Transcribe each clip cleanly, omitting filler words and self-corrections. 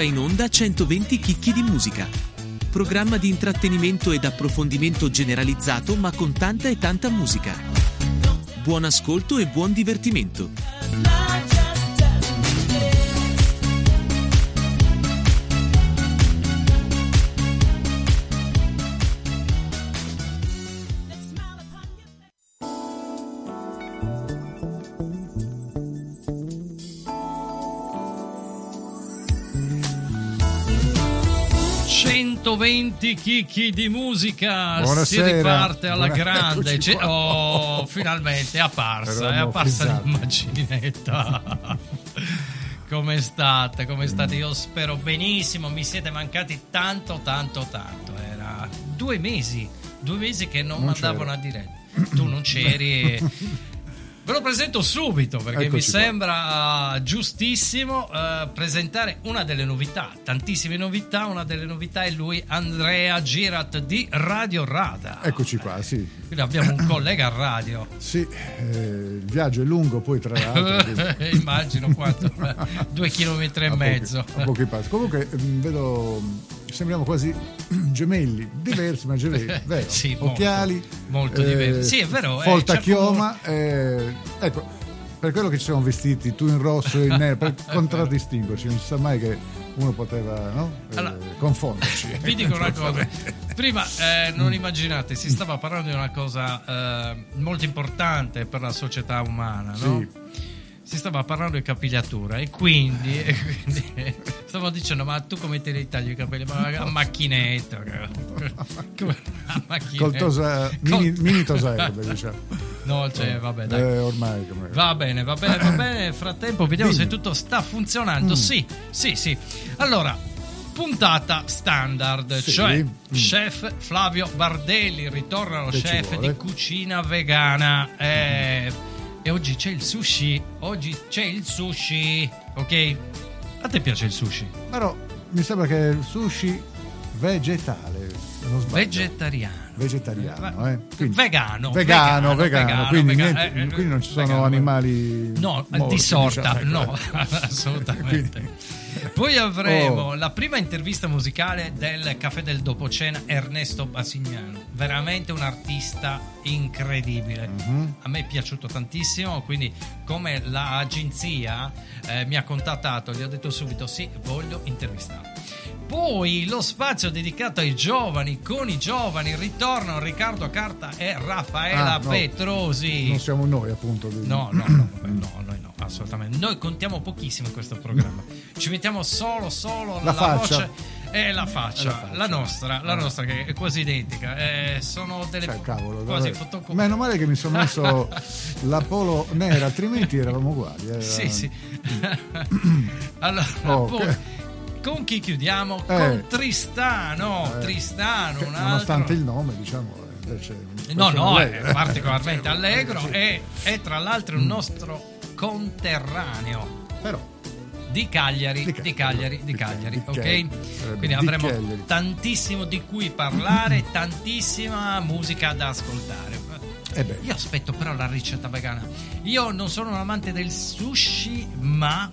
in onda 120 chicchi di musica. Programma di intrattenimento ed approfondimento generalizzato, ma con tanta e tanta musica. Buon ascolto e buon divertimento. 120 chicchi di musica. Buonasera. Si riparte alla grande. Finalmente è apparsa l'immaginetta. Come state? Io spero benissimo. Mi siete mancati tanto. Era 2 mesi che non mandavo una diretta. Tu non c'eri. Ve lo presento subito perché Eccoci mi sembra giustissimo presentare una delle novità, tantissime novità. Una delle novità è lui, Andrea Girat di Radio Rada. Eccoci qua, sì. Quindi abbiamo un collega a radio. Sì, il viaggio è lungo, poi tra l'altro. Immagino quanto, 2 chilometri e mezzo. A pochi passi. Comunque vedo, sembriamo quasi gemelli, diversi ma gemelli, vero? Sì, occhiali, molto diversi. Sì, è vero. Folta chioma, ecco, per quello che ci siamo vestiti, tu in rosso e in nero, per contraddistinguerci, non si sa mai che uno poteva, no? Confonderci. Vi dico una cosa. Prima non immaginate, si stava parlando di una cosa molto importante per la società umana, no? Sì. Si stava parlando di capigliatura e quindi stavo dicendo: ma tu come te li tagli i capelli? Ma a macchinetta, mini tosaio, diciamo. No, cioè, vabbè, dai. Ormai va bene. Nel frattempo vediamo se tutto sta funzionando. Sì. Allora, puntata standard, cioè chef Flavio Bardelli, ritorna lo chef di cucina vegana. E oggi c'è il sushi. Ok? A te piace il sushi? Però mi sembra che il sushi vegetale, non sbaglio. Vegetariano, Quindi, vegano, quindi non ci sono animali morti, di sorta, diciamo. no, assolutamente. Poi avremo la prima intervista musicale del Caffè del Dopocena, Ernesto Basignano, veramente un artista incredibile. A me è piaciuto tantissimo, quindi come l'agenzia mi ha contattato, gli ho detto subito sì, voglio intervistarlo. Poi lo spazio dedicato ai giovani, con i giovani ritornano Riccardo Carta e Raffaella Petrosi. Non siamo noi, appunto. No, assolutamente. Noi contiamo pochissimo in questo programma. Ci mettiamo solo la voce e la faccia. La nostra che è quasi identica. Sono delle quasi fotocopie. Meno male che mi sono messo la polo nera, altrimenti eravamo uguali. Sì. Allora, poi con chi chiudiamo? Con Tristano, un altro. Nonostante il nome, diciamo, invece è particolarmente allegro e è tra l'altro un nostro conterraneo. Però di Cagliari, ok? Quindi avremo tantissimo di cui parlare, tantissima musica da ascoltare. Io aspetto però la ricetta vegana. Io non sono un amante del sushi, ma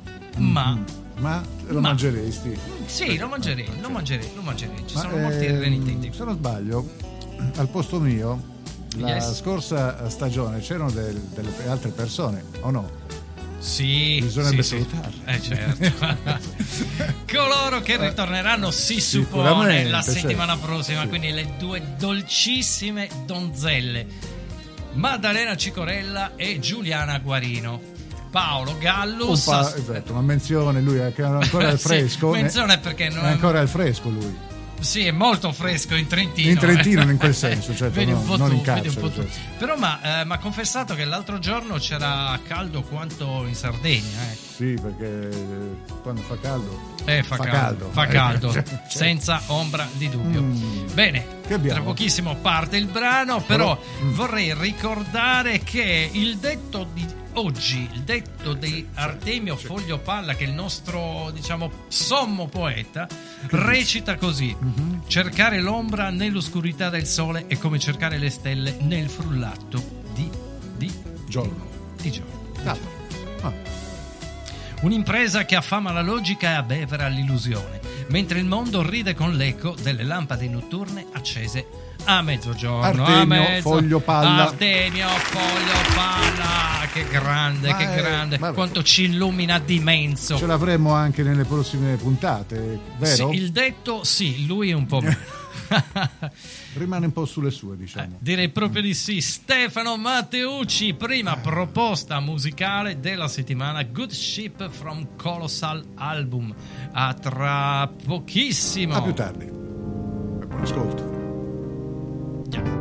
lo mangeresti? Sì, lo mangerei. Ci sono molti renitenti. Se non sbaglio, al posto mio la scorsa stagione c'erano delle altre persone, o no? Sì, bisognerebbe salutarle. Certo. Coloro che ritorneranno, si suppone, la settimana prossima. Quindi le 2 dolcissime donzelle, Maddalena Cicorella e Giuliana Guarino. Paolo Gallus, esatto, una menzione, lui è ancora al fresco. Menzione perché non è ancora al fresco lui. Sì, è molto fresco in Trentino. In Trentino, in quel senso, certo, vedi un po' non tu, in carcere. Però mi ha confessato che l'altro giorno c'era caldo quanto in Sardegna. Sì, perché quando fa caldo fa caldo, senza ombra di dubbio. Bene, tra pochissimo parte il brano, però vorrei ricordare che il detto di oggi, il detto di Artemio Foglio Palla, che è il nostro, diciamo, sommo poeta, recita così: cercare l'ombra nell'oscurità del sole è come cercare le stelle nel frullato di giorno. Un'impresa che affama la logica e abbevera l'illusione. mentre il mondo ride con l'eco delle lampade notturne accese a mezzogiorno. Artemio, foglio palla. Artemio, foglio palla, che grande, che grande, quanto ci illumina d'immenso. Ce l'avremo anche nelle prossime puntate, vero? Sì, il detto sì, lui è un po' rimane un po' sulle sue, diciamo. Direi proprio di sì. Stefano Matteucci, prima proposta musicale della settimana, Good Ship from Colossal Album. A tra pochissimo. A più tardi. Buon ascolto. Yeah.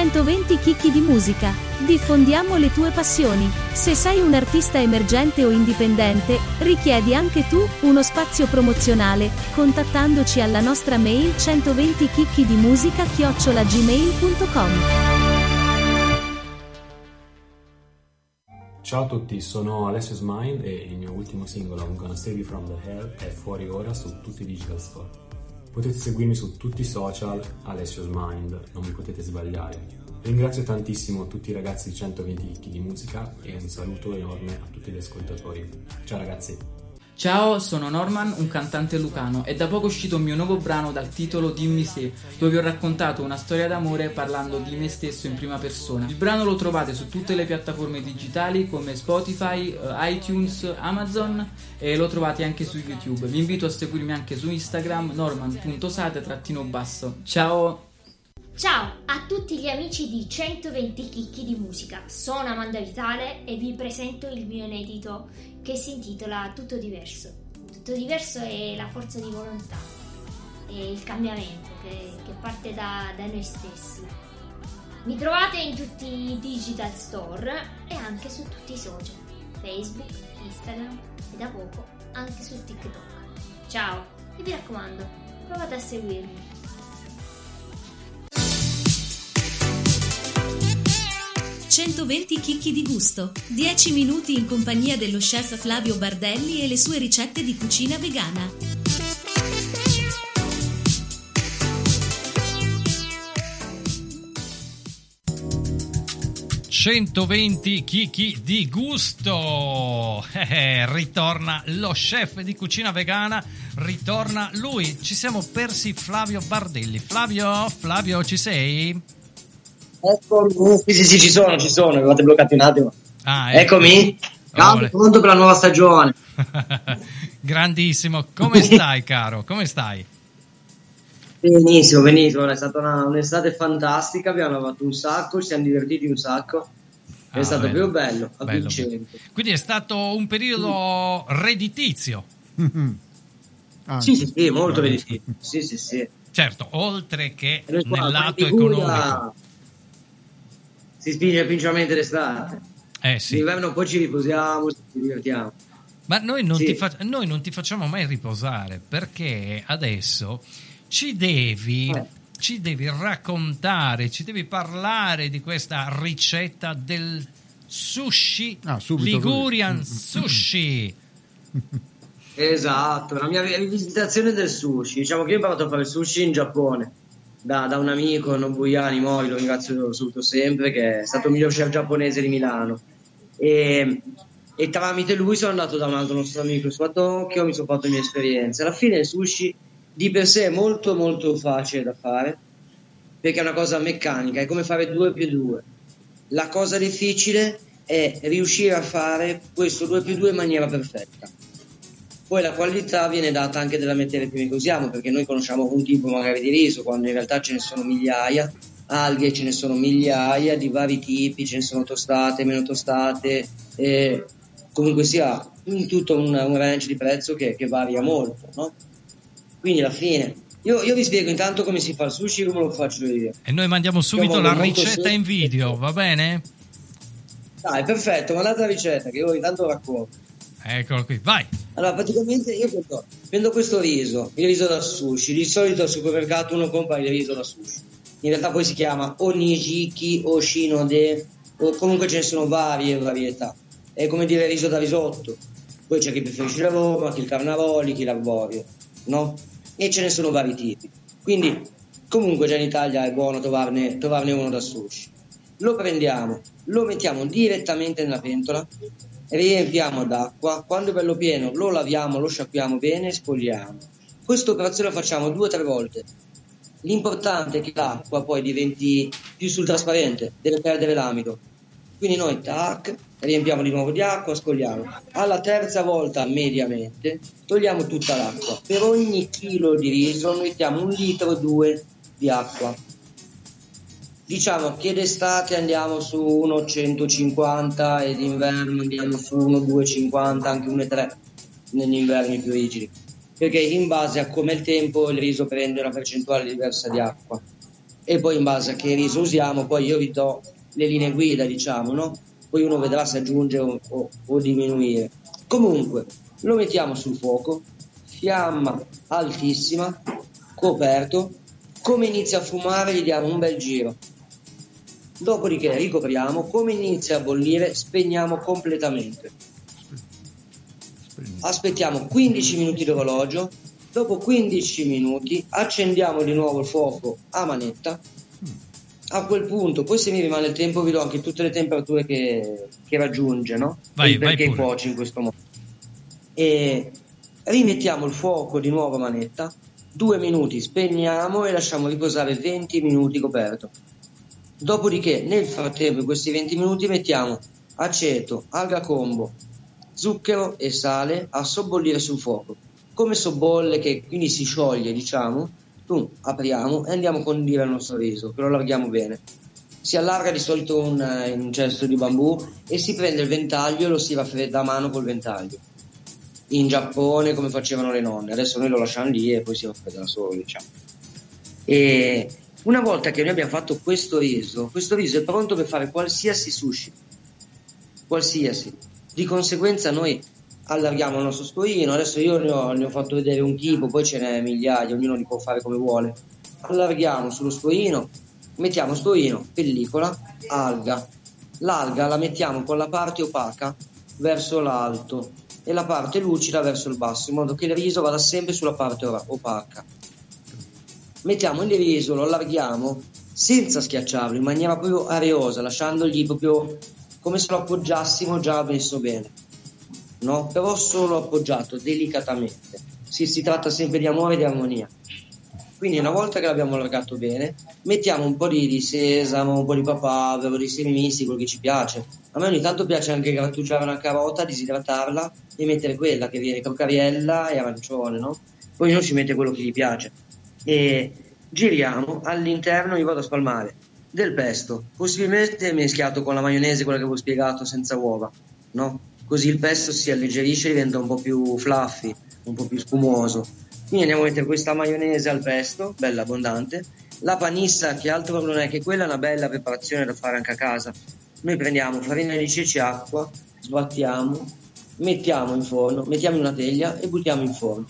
120 chicchi di musica. Diffondiamo le tue passioni. Se sei un artista emergente o indipendente, richiedi anche tu uno spazio promozionale, contattandoci alla nostra mail 120chicchidimusica@gmail.com. Ciao a tutti, sono Alessio's Mind e il mio ultimo singolo I'm Gonna Save You From The Hell è fuori ora su tutti i digital store. Potete seguirmi su tutti i social, Alessio's Mind, non vi potete sbagliare. Ringrazio tantissimo tutti i ragazzi di 120 chicchi di musica e un saluto enorme a tutti gli ascoltatori. Ciao ragazzi! Ciao, sono Norman, un cantante lucano. È da poco uscito un mio nuovo brano dal titolo Dimmi se, dove vi ho raccontato una storia d'amore parlando di me stesso in prima persona. Il brano lo trovate su tutte le piattaforme digitali come Spotify, iTunes, Amazon e lo trovate anche su YouTube. Vi invito a seguirmi anche su Instagram norman.sate_basso. Ciao! Ciao a tutti gli amici di 120 chicchi di musica, sono Amanda Vitale e vi presento il mio inedito che si intitola Tutto diverso. Tutto diverso è la forza di volontà, è il cambiamento che parte da noi stessi. Mi trovate in tutti i digital store e anche su tutti i social, Facebook, Instagram e da poco anche su TikTok. Ciao e vi raccomando, provate a seguirmi. 120 chicchi di gusto. 10 minuti in compagnia dello chef Flavio Bardelli e le sue ricette di cucina vegana. «120 chicchi di gusto». Ritorna lo chef di cucina vegana, ritorna lui. Ci siamo persi Flavio Bardelli. Flavio, ci sei? Eccomi, sì, ci sono, avevate bloccato un attimo. Ecco. Eccomi, pronto per la nuova stagione. Grandissimo, come stai caro? Come stai? Benissimo, è stata un'estate fantastica, abbiamo lavorato un sacco, ci siamo divertiti un sacco, è stato proprio bello. Quindi è stato un periodo redditizio. Sì, molto redditizio, sì. Certo, oltre che nel lato economico. Si spinge principalmente l'estate. Sì. L'inverno poi ci riposiamo, ci divertiamo. Ma noi non ti facciamo mai riposare, perché adesso ci devi raccontare, ci devi parlare di questa ricetta del sushi, Ligurian Sushi. Esatto, la mia rivisitazione del sushi. Diciamo che io ho imparato a fare sushi in Giappone da un amico, Nobuyani Mori, lo ringrazio saluto sempre, che è stato il miglior chef giapponese di Milano, e tramite lui sono andato da un altro nostro amico su a Tokyo, mi sono fatto le mie esperienze. Alla fine il sushi di per sé è molto molto facile da fare, perché è una cosa meccanica, è come fare 2+2. La cosa difficile è riuscire a fare questo 2+2 in maniera perfetta. Poi la qualità viene data anche dalla materia prima che usiamo, perché noi conosciamo un tipo magari di riso, quando in realtà ce ne sono migliaia, alghe ce ne sono migliaia di vari tipi, ce ne sono tostate, meno tostate, comunque sia in tutto un range di prezzo che varia molto, no? Quindi alla fine io vi spiego intanto come si fa il sushi, come lo faccio io. E noi mandiamo subito la ricetta in video, va bene? Dai, perfetto, mandate la ricetta che io intanto racconto. Eccolo qui, vai. Allora, praticamente io prendo questo riso, il riso da sushi. Di solito al supermercato uno compra il riso da sushi. In realtà poi si chiama o nijiki o shinode, o comunque ce ne sono varie varietà. È come dire riso da risotto. Poi c'è chi preferisce l'aroma, chi il carnaroli, chi l'arborio, no? E ce ne sono vari tipi. Quindi comunque già in Italia è buono trovarne uno da sushi. Lo prendiamo, lo mettiamo direttamente nella pentola, riempiamo d'acqua, quando è bello pieno lo laviamo, lo sciacquiamo bene e spogliamo. Questa operazione la facciamo 2 o 3 volte. L'importante è che l'acqua poi diventi più sul trasparente, deve perdere l'amido. Quindi noi riempiamo di nuovo di acqua, scogliamo. Alla terza volta mediamente togliamo tutta l'acqua. Per ogni chilo di riso mettiamo 1,2 litri di acqua. Diciamo che d'estate andiamo su 1,150 e d'inverno andiamo su 1,250, anche 1,3 negli inverni più rigidi, perché in base a come il tempo il riso prende una percentuale diversa di acqua. e poi in base a che riso usiamo, poi io vi do le linee guida, diciamo, no? Poi uno vedrà se aggiungere o diminuire. Comunque lo mettiamo sul fuoco, fiamma altissima, coperto. Come inizia a fumare gli diamo un bel giro, dopodiché ricopriamo. Come inizia a bollire spegniamo completamente, aspettiamo 15 minuti d'orologio. Dopo 15 minuti accendiamo di nuovo il fuoco a manetta. A quel punto, poi se mi rimane il tempo vi do anche tutte le temperature che raggiunge, no? Perché cuoci in questo modo. E rimettiamo il fuoco di nuovo a manetta, 2 minuti, spegniamo e lasciamo riposare 20 minuti coperto. Dopodiché nel frattempo in questi 20 minuti mettiamo aceto, alga combo, zucchero e sale a sobbollire sul fuoco. Come sobbolle, che quindi si scioglie, diciamo, apriamo e andiamo a condire il nostro riso, che lo allarghiamo bene. Si allarga di solito in un cesto di bambù e si prende il ventaglio e lo si raffredda a mano col ventaglio. In Giappone, come facevano le nonne, adesso noi lo lasciamo lì e poi si raffredda da solo, diciamo. E una volta che noi abbiamo fatto questo riso è pronto per fare qualsiasi sushi, qualsiasi. Di conseguenza noi allarghiamo il nostro stoino. Adesso io ne ho fatto vedere un tipo, poi ce n'è migliaia, ognuno li può fare come vuole. Allarghiamo sullo stoino, mettiamo stoino, pellicola, alga. L'alga la mettiamo con la parte opaca verso l'alto e la parte lucida verso il basso, in modo che il riso vada sempre sulla parte opaca. Mettiamo il riso, lo allarghiamo senza schiacciarlo, in maniera proprio areosa, lasciandogli proprio come se lo appoggiassimo già messo bene, no? Però solo appoggiato delicatamente. Si tratta sempre di amore e di armonia. Quindi una volta che l'abbiamo allargato bene, mettiamo un po' di sesamo, un po' di papavero, di semi misti, quello che ci piace. A me ogni tanto piace anche grattugiare una carota, disidratarla e mettere quella che viene crocariella e arancione, no? Poi uno ci mette quello che gli piace. E giriamo. All'interno io vado a spalmare del pesto, possibilmente mischiato con la maionese, quella che vi ho spiegato, senza uova, no? Così il pesto si alleggerisce e diventa un po' più fluffy, un po' più spumoso. Quindi andiamo a mettere questa maionese al pesto, bella abbondante. La panissa, che altro non è che quella, è una bella preparazione da fare anche a casa. Noi prendiamo farina di ceci e acqua, sbattiamo, mettiamo in forno, mettiamo in una teglia e buttiamo in forno.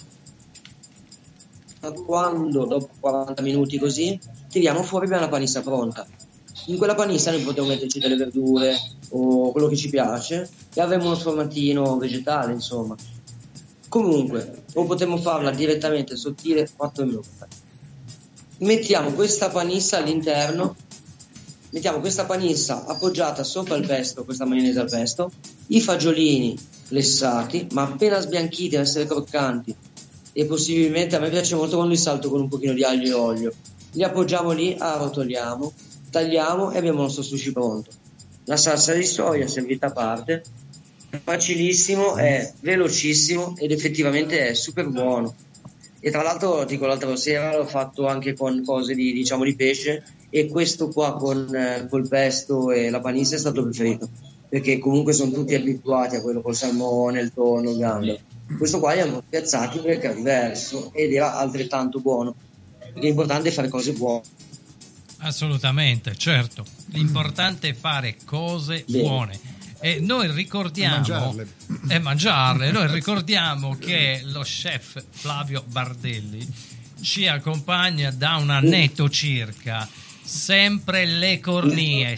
Quando dopo 40 minuti così tiriamo fuori, abbiamo la panissa pronta. In quella panissa noi potremo metterci delle verdure o quello che ci piace e avremo uno sformatino vegetale, insomma. Comunque, o potremmo farla direttamente sottile 4 minuti. Mettiamo questa panissa all'interno, mettiamo questa panissa appoggiata sopra il pesto, questa maionese al pesto, i fagiolini lessati ma appena sbianchiti, a essere croccanti, e possibilmente a me piace molto quando li salto con un pochino di aglio e olio. Li appoggiamo lì, arrotoliamo, tagliamo e abbiamo il nostro sushi pronto. La salsa di soia servita a parte, facilissimo, è velocissimo ed effettivamente è super buono. E tra l'altro, dico, l'altra sera l'ho fatto anche con cose di pesce, e questo qua con col pesto e la panissa è stato preferito, perché comunque sono tutti abituati a quello col salmone, il tonno, il gambero. Questo qua li hanno piazzati perché era diverso ed era altrettanto buono, perché è importante fare cose buone. Assolutamente, certo, l'importante è fare cose buone. E noi ricordiamo mangiarle. Noi ricordiamo che lo chef Flavio Bardelli ci accompagna da un annetto circa. Sempre le cornie.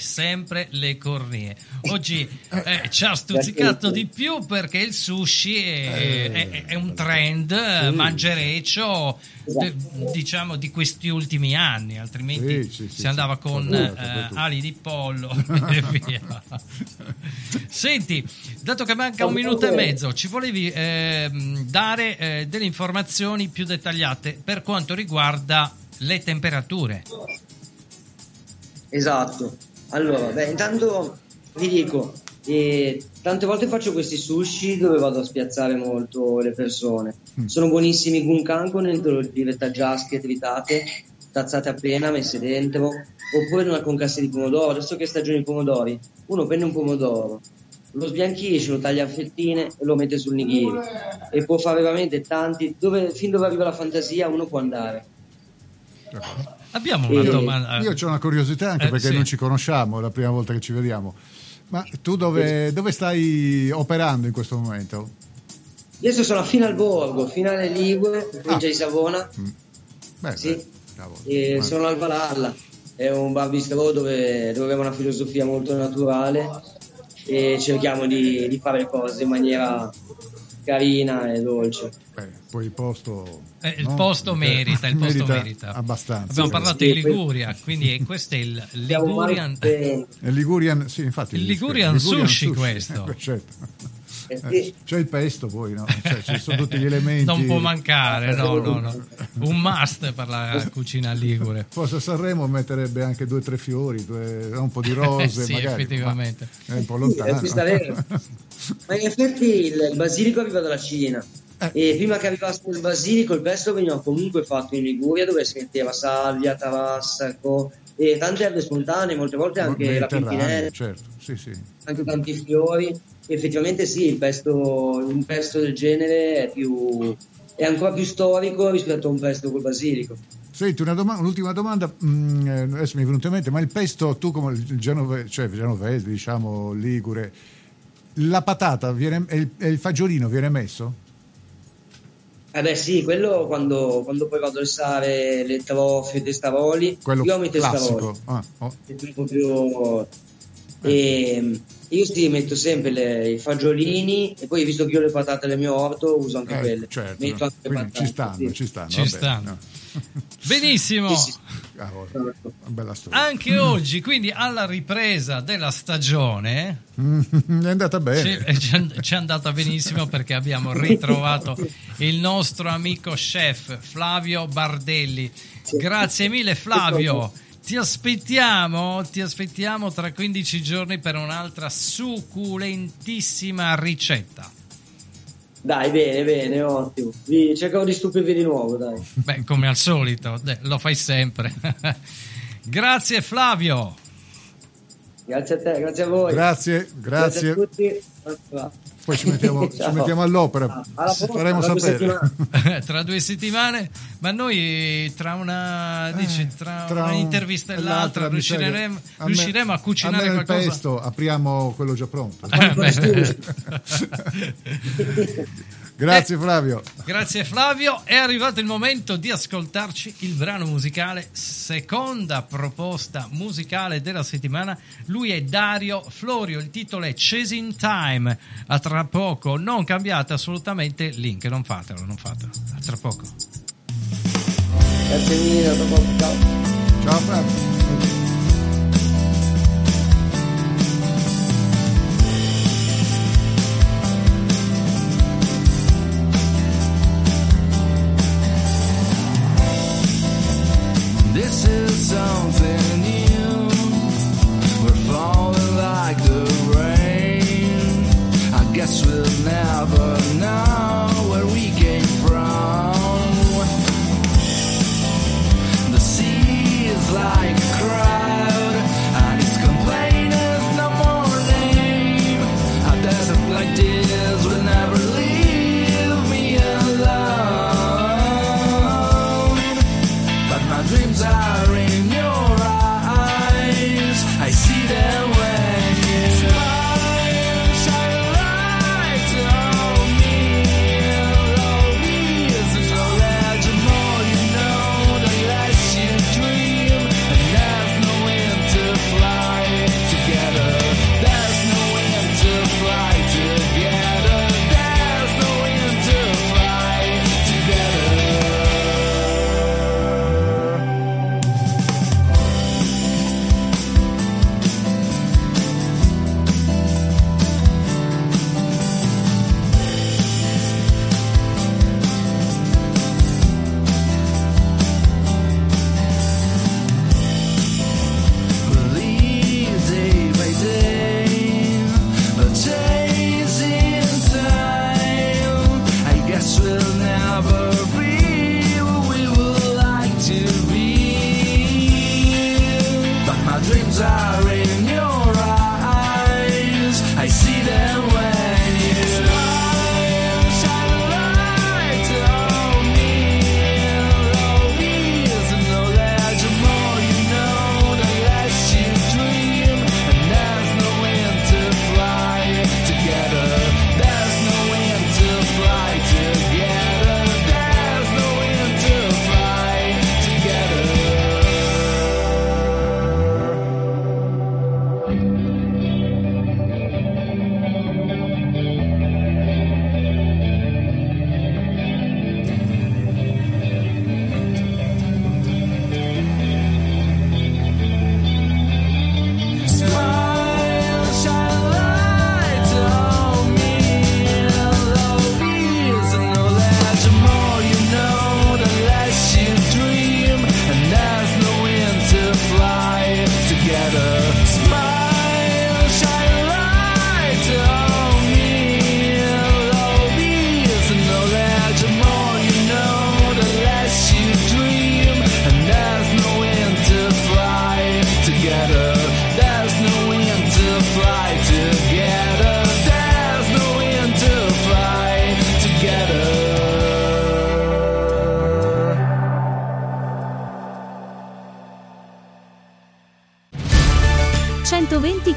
Oggi ci ha stuzzicato di più perché il sushi è un trend mangereccio, diciamo, di questi ultimi anni, altrimenti si andava con ali di pollo e via. Senti, dato che manca un minuto e mezzo, ci volevi dare delle informazioni più dettagliate per quanto riguarda le temperature? Esatto. Allora, intanto vi dico, tante volte faccio questi sushi dove vado a spiazzare molto le persone. Sono buonissimi gunkan con dentro di retaggiasche tritate, tazzate appena, messe dentro, oppure una concasse di pomodoro. Adesso che è stagione di pomodori, uno prende un pomodoro, lo sbianchisce, lo taglia a fettine e lo mette sul nigiri, e può fare veramente tanti, fin dove arriva la fantasia uno può andare. Abbiamo una domanda. Io ho una curiosità anche perché non ci conosciamo, è la prima volta che ci vediamo. Ma tu dove stai operando in questo momento? Adesso sono a Finalborgo, Finale Ligure, provincia di Savona. Beh, sì. E sono al Valhalla, è un bar bistro dove abbiamo una filosofia molto naturale e cerchiamo di fare le cose in maniera carina e dolce. Poi il posto posto merita abbastanza. Abbiamo parlato di Liguria, quindi questo è il Ligurian, sì, infatti il Ligurian sushi questo. Certo. C'è il pesto poi, no? Ci sono tutti gli elementi. Non può mancare, no. Un must per la cucina ligure. Forse a Sanremo metterebbe anche 2 o 3 fiori, un po' di rose, sì, magari. Effettivamente. È un po' lontano. Ma in effetti il basilico arriva dalla Cina. E prima che arrivasse il basilico, il pesto veniva comunque fatto in Liguria, dove si metteva salvia, tavassaco e tante erbe spontanee, molte volte anche la pimpinella, certo, sì. Anche tanti fiori. Effettivamente sì, un pesto del genere è ancora più storico rispetto a un pesto col basilico. Senti, un'ultima domanda, adesso mi è venuto in mente, ma il pesto, tu come il genovese, diciamo ligure, la patata e il fagiolino viene messo? Sì, quello quando poi vado ad alzare le trofie, i testaroli, quello io metto i testaroli. Io metto sempre i fagiolini e poi, visto che io le patate del mio orto, uso anche quelle. Certo. Metto anche patate, ci stanno. No. Benissimo. Sì. Bella storia. Anche oggi, quindi alla ripresa della stagione, è andata bene. Ci è andata benissimo perché abbiamo ritrovato il nostro amico chef Flavio Bardelli. Grazie mille, Flavio. Ti aspettiamo tra 15 giorni per un'altra succulentissima ricetta. Dai, bene, ottimo. Cercherò di stupirvi di nuovo, dai. Beh, come al solito, lo fai sempre. Grazie Flavio. Grazie a te, grazie a voi. Grazie a tutti. Poi ci mettiamo all'opera, faremo sapere tra 2 settimane, ma noi tra un'intervista e l'altra riusciremo a cucinare qualcosa. Il pesto apriamo quello già pronto. Grazie Flavio. Grazie Flavio. È arrivato il momento di ascoltarci il brano musicale, seconda proposta musicale della settimana. Lui è Dario Florio, il titolo è Chasing Time. A tra poco, non cambiate assolutamente il link, non fatelo. A tra poco. Grazie mille, a tra poco, ciao Flavio. This is something new. We're falling like the rain. I guess we'll never know where we came from. The sea is like a cry.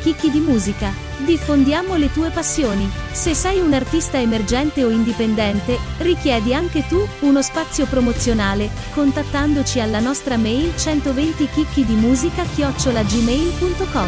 chicchi di musica. Diffondiamo le tue passioni. Se sei un artista emergente o indipendente, richiedi anche tu uno spazio promozionale, contattandoci alla nostra mail 120chicchidimusica@gmail.com.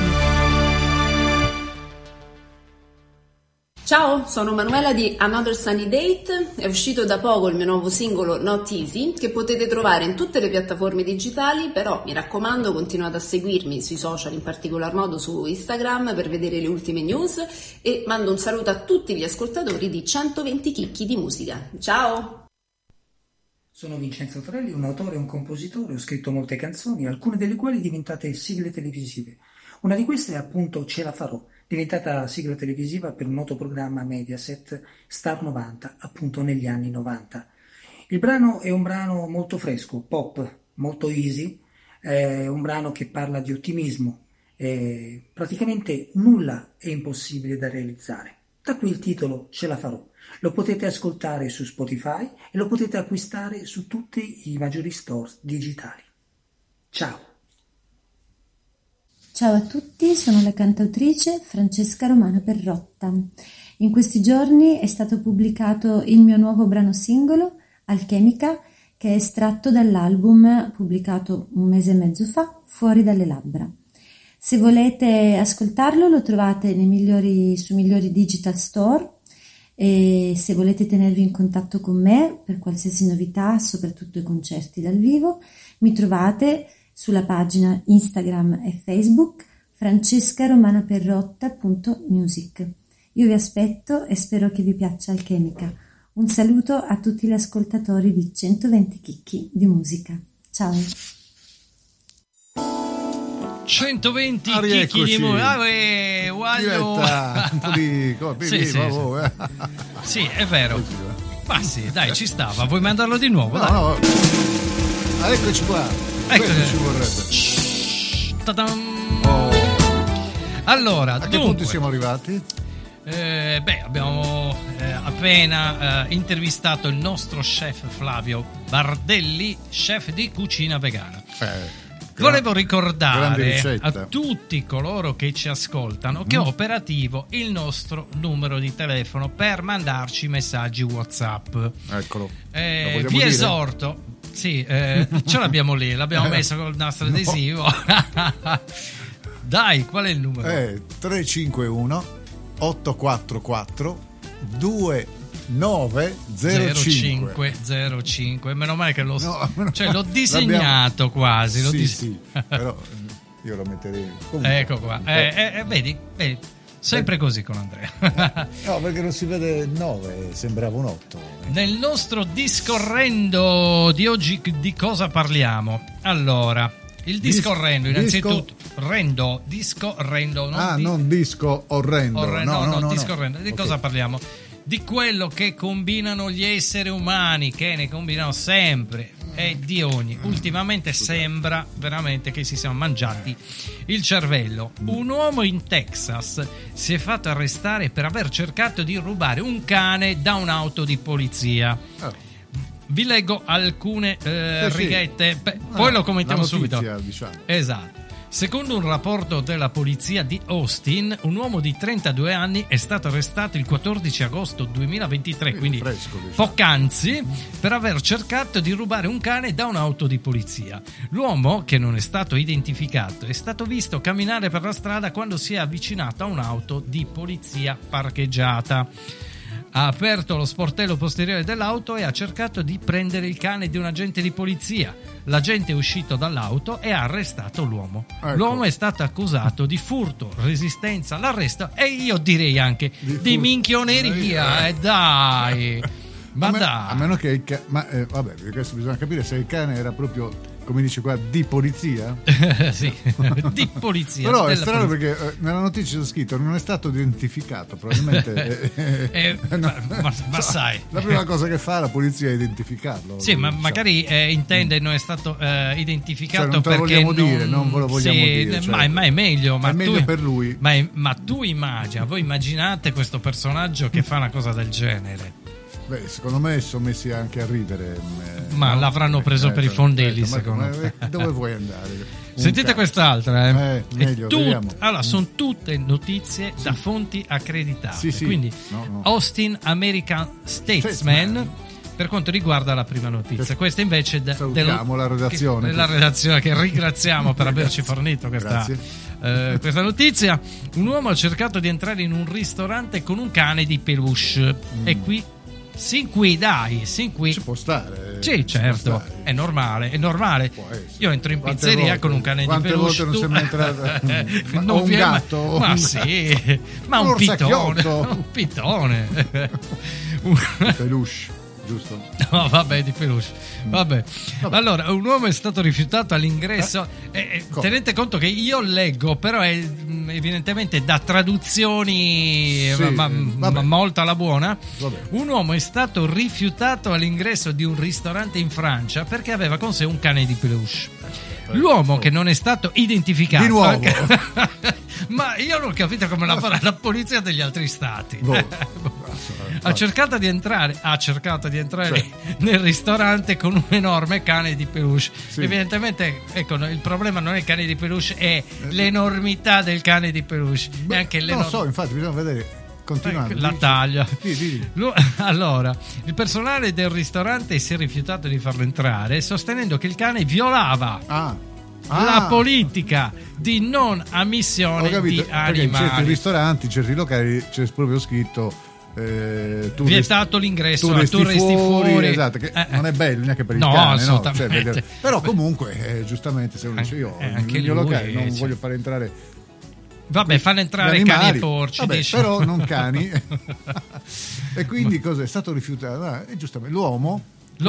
Ciao, sono Manuela di Another Sunny Date, è uscito da poco il mio nuovo singolo Not Easy, che potete trovare in tutte le piattaforme digitali, però mi raccomando continuate a seguirmi sui social, in particolar modo su Instagram, per vedere le ultime news, e mando un saluto a tutti gli ascoltatori di 120 chicchi di musica. Ciao! Sono Vincenzo Trelli, un autore e un compositore, ho scritto molte canzoni, alcune delle quali diventate sigle televisive. Una di queste è appunto Ce la farò, diventata sigla televisiva per un noto programma Mediaset, Star 90, appunto negli anni 90. Il brano è un brano molto fresco, pop, molto easy, è un brano che parla di ottimismo, praticamente nulla è impossibile da realizzare. Da qui il titolo Ce la farò. Lo potete ascoltare su Spotify e lo potete acquistare su tutti i maggiori store digitali. Ciao! Ciao a tutti, sono la cantautrice Francesca Romana Perrotta. In questi giorni è stato pubblicato il mio nuovo brano singolo, Alchemica, che è estratto dall'album pubblicato un mese e mezzo fa, Fuori dalle labbra. Se volete ascoltarlo lo trovate sui migliori digital store, e se volete tenervi in contatto con me per qualsiasi novità, soprattutto i concerti dal vivo, mi trovate sulla pagina Instagram e Facebook francescaromanaperrotta.music. Io vi aspetto e spero che vi piaccia Alchemica. Un saluto a tutti gli ascoltatori di 120 chicchi di musica. Ciao! 120 chicchi di musica. Un po' di sì, è vero. Ma sì, dai, ci stava. Vuoi mandarlo di nuovo? No. Eccoci qua. Ci vorrebbe. Allora, a che punto siamo arrivati? Abbiamo appena intervistato il nostro chef Flavio Bardelli, chef di cucina vegana. Volevo ricordare a tutti coloro che ci ascoltano che è operativo il nostro numero di telefono per mandarci messaggi WhatsApp. Eccolo. Vi esorto. Sì, ce l'abbiamo lì, l'abbiamo messo col nastro adesivo. Dai, qual è il numero? 351 844 2905. Meno male che l'ho disegnato quasi. Sì, però io lo metterei. Comunque, ecco qua. Vedi. Sempre così con Andrea. No, perché non si vede 9, sembrava un 8. Nel nostro discorrendo di oggi di cosa parliamo? Allora, il discorrendo innanzitutto disco orrendo, non disco orrendo. No, discorrendo. Di cosa parliamo? Di quello che combinano gli esseri umani, che ne combinano sempre e di ogni. Ultimamente sembra veramente che si siano mangiati il cervello. Un uomo in Texas si è fatto arrestare per aver cercato di rubare un cane da un'auto di polizia. Vi leggo alcune righette, poi lo commentiamo subito. Diciamo. Esatto. Secondo un rapporto della polizia di Austin, un uomo di 32 anni è stato arrestato il 14 agosto 2023, quindi poc'anzi, per aver cercato di rubare un cane da un'auto di polizia. L'uomo, che non è stato identificato, è stato visto camminare per la strada quando si è avvicinato a un'auto di polizia parcheggiata. Ha aperto lo sportello posteriore dell'auto e ha cercato di prendere il cane di un agente di polizia. L'agente è uscito dall'auto e ha arrestato l'uomo. Ecco. L'uomo è stato accusato di furto, resistenza all'arresto e io direi anche di minchioneria. Dai! Dai! A meno che vabbè, perché questo bisogna capire se il cane era proprio, come dice qua, di polizia. Sì, di polizia. Però è strano perché nella notizia c'è scritto non è stato identificato, probabilmente. Ma sai, la prima cosa che fa la polizia è identificarlo. Sì, ma magari intende non è stato identificato, non te lo perché non ve lo vogliamo dire. Ma è meglio. È meglio per lui. Ma tu voi immaginate questo personaggio che fa una cosa del genere? Beh, secondo me sono messi anche a ridere. Ma l'avranno preso per i fondelli, secondo me. Dove vuoi andare? Sentite quest'altra, meglio, vediamo. Allora, sono tutte notizie da fonti accreditate. Sì. Quindi No. Austin American Statesman per quanto riguarda la prima notizia. Questa invece salutiamo la redazione. La redazione che ringraziamo per averci fornito questa notizia. Un uomo ha cercato di entrare in un ristorante con un cane di peluche e qui sin qui. Ci può stare. Sì, certo, è normale. Io entro in pizzeria con un cane di peluche. Quante volte non sei mai entrato? Non un gatto? Ma sì, ma un pitone. Un peluche. Giusto? No, vabbè, di peluche. Vabbè. Allora, un uomo è stato rifiutato all'ingresso. Tenete conto che io leggo, però è evidentemente da traduzioni, ma molto alla buona. Vabbè. Un uomo è stato rifiutato all'ingresso di un ristorante in Francia perché aveva con sé un cane di peluche. L'uomo che non è stato identificato di nuovo. Ma io non ho capito come lavora la polizia degli altri stati. Ha cercato di entrare nel ristorante con un enorme cane di peluche. Evidentemente, ecco, il problema non è il cane di peluche, è l'enormità del cane di peluche. E anche non lo so, infatti bisogna vedere. Continuando, la taglia. Sì. Allora, il personale del ristorante si è rifiutato di farlo entrare, sostenendo che il cane violava la politica di non ammissione di animali. In certi ristoranti, certi locali c'è proprio scritto vietato l'ingresso a turisti fuori. Esatto, che non è bello neanche per il cane, assolutamente. Però comunque giustamente se uno dice io nel mio locale non voglio fare entrare. Vabbè, fanno entrare cani e porci, però non cani. E quindi cosa è stato rifiutato? E giustamente l'uomo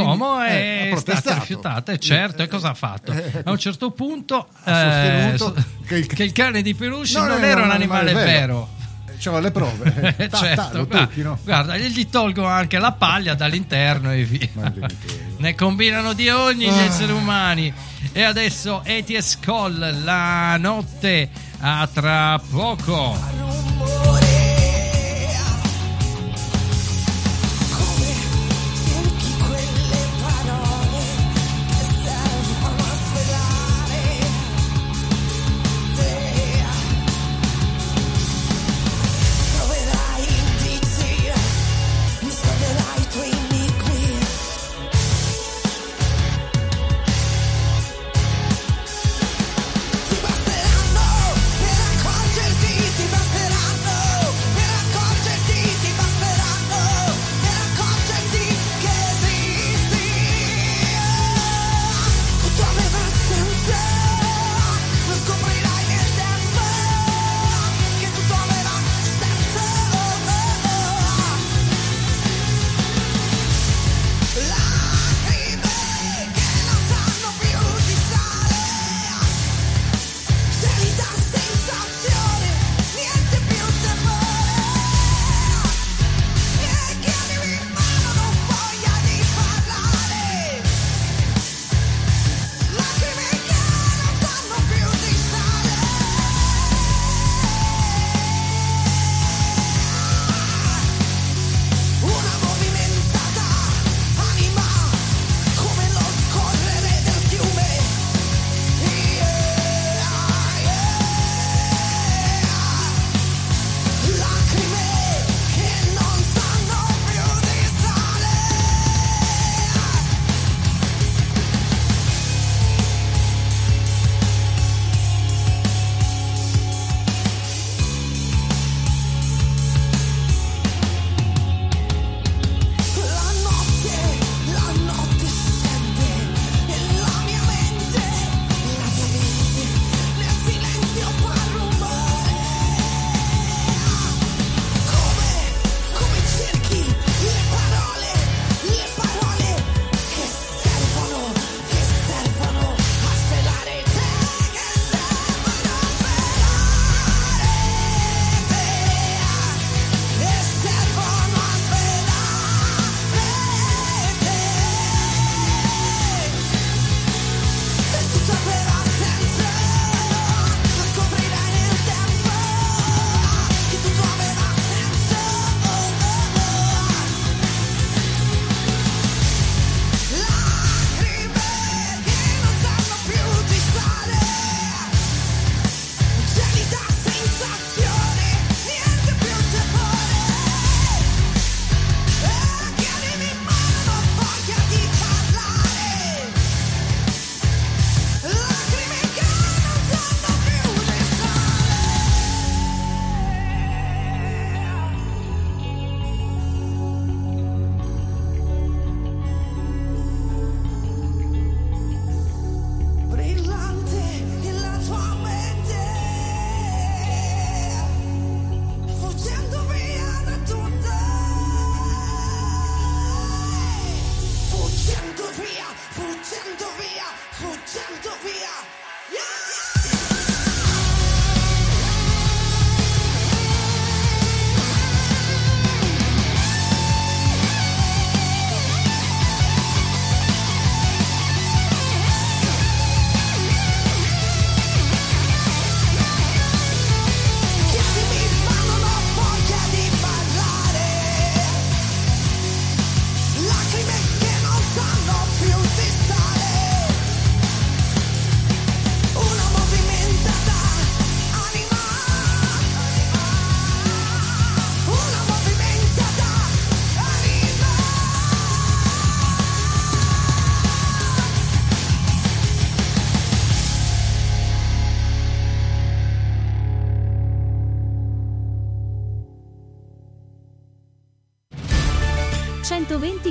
è stato rifiutato, e certo, e cosa ha fatto? A un certo punto ha sostenuto che il cane di peluche non era un animale vero. C'erano le prove. Certo, tocchi, no? Guarda, gli tolgo anche la paglia dall'interno e via. Ne combinano di ogni gli esseri umani. E adesso ATS Call, la notte a tra poco. Ti basteranno per accorgerti, ti basteranno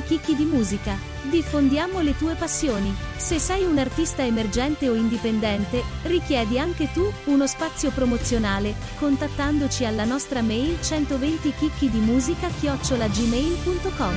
chicchi di musica. Diffondiamo le tue passioni. Se sei un artista emergente o indipendente, richiedi anche tu uno spazio promozionale, contattandoci alla nostra mail 120chicchidimusica@gmail.com.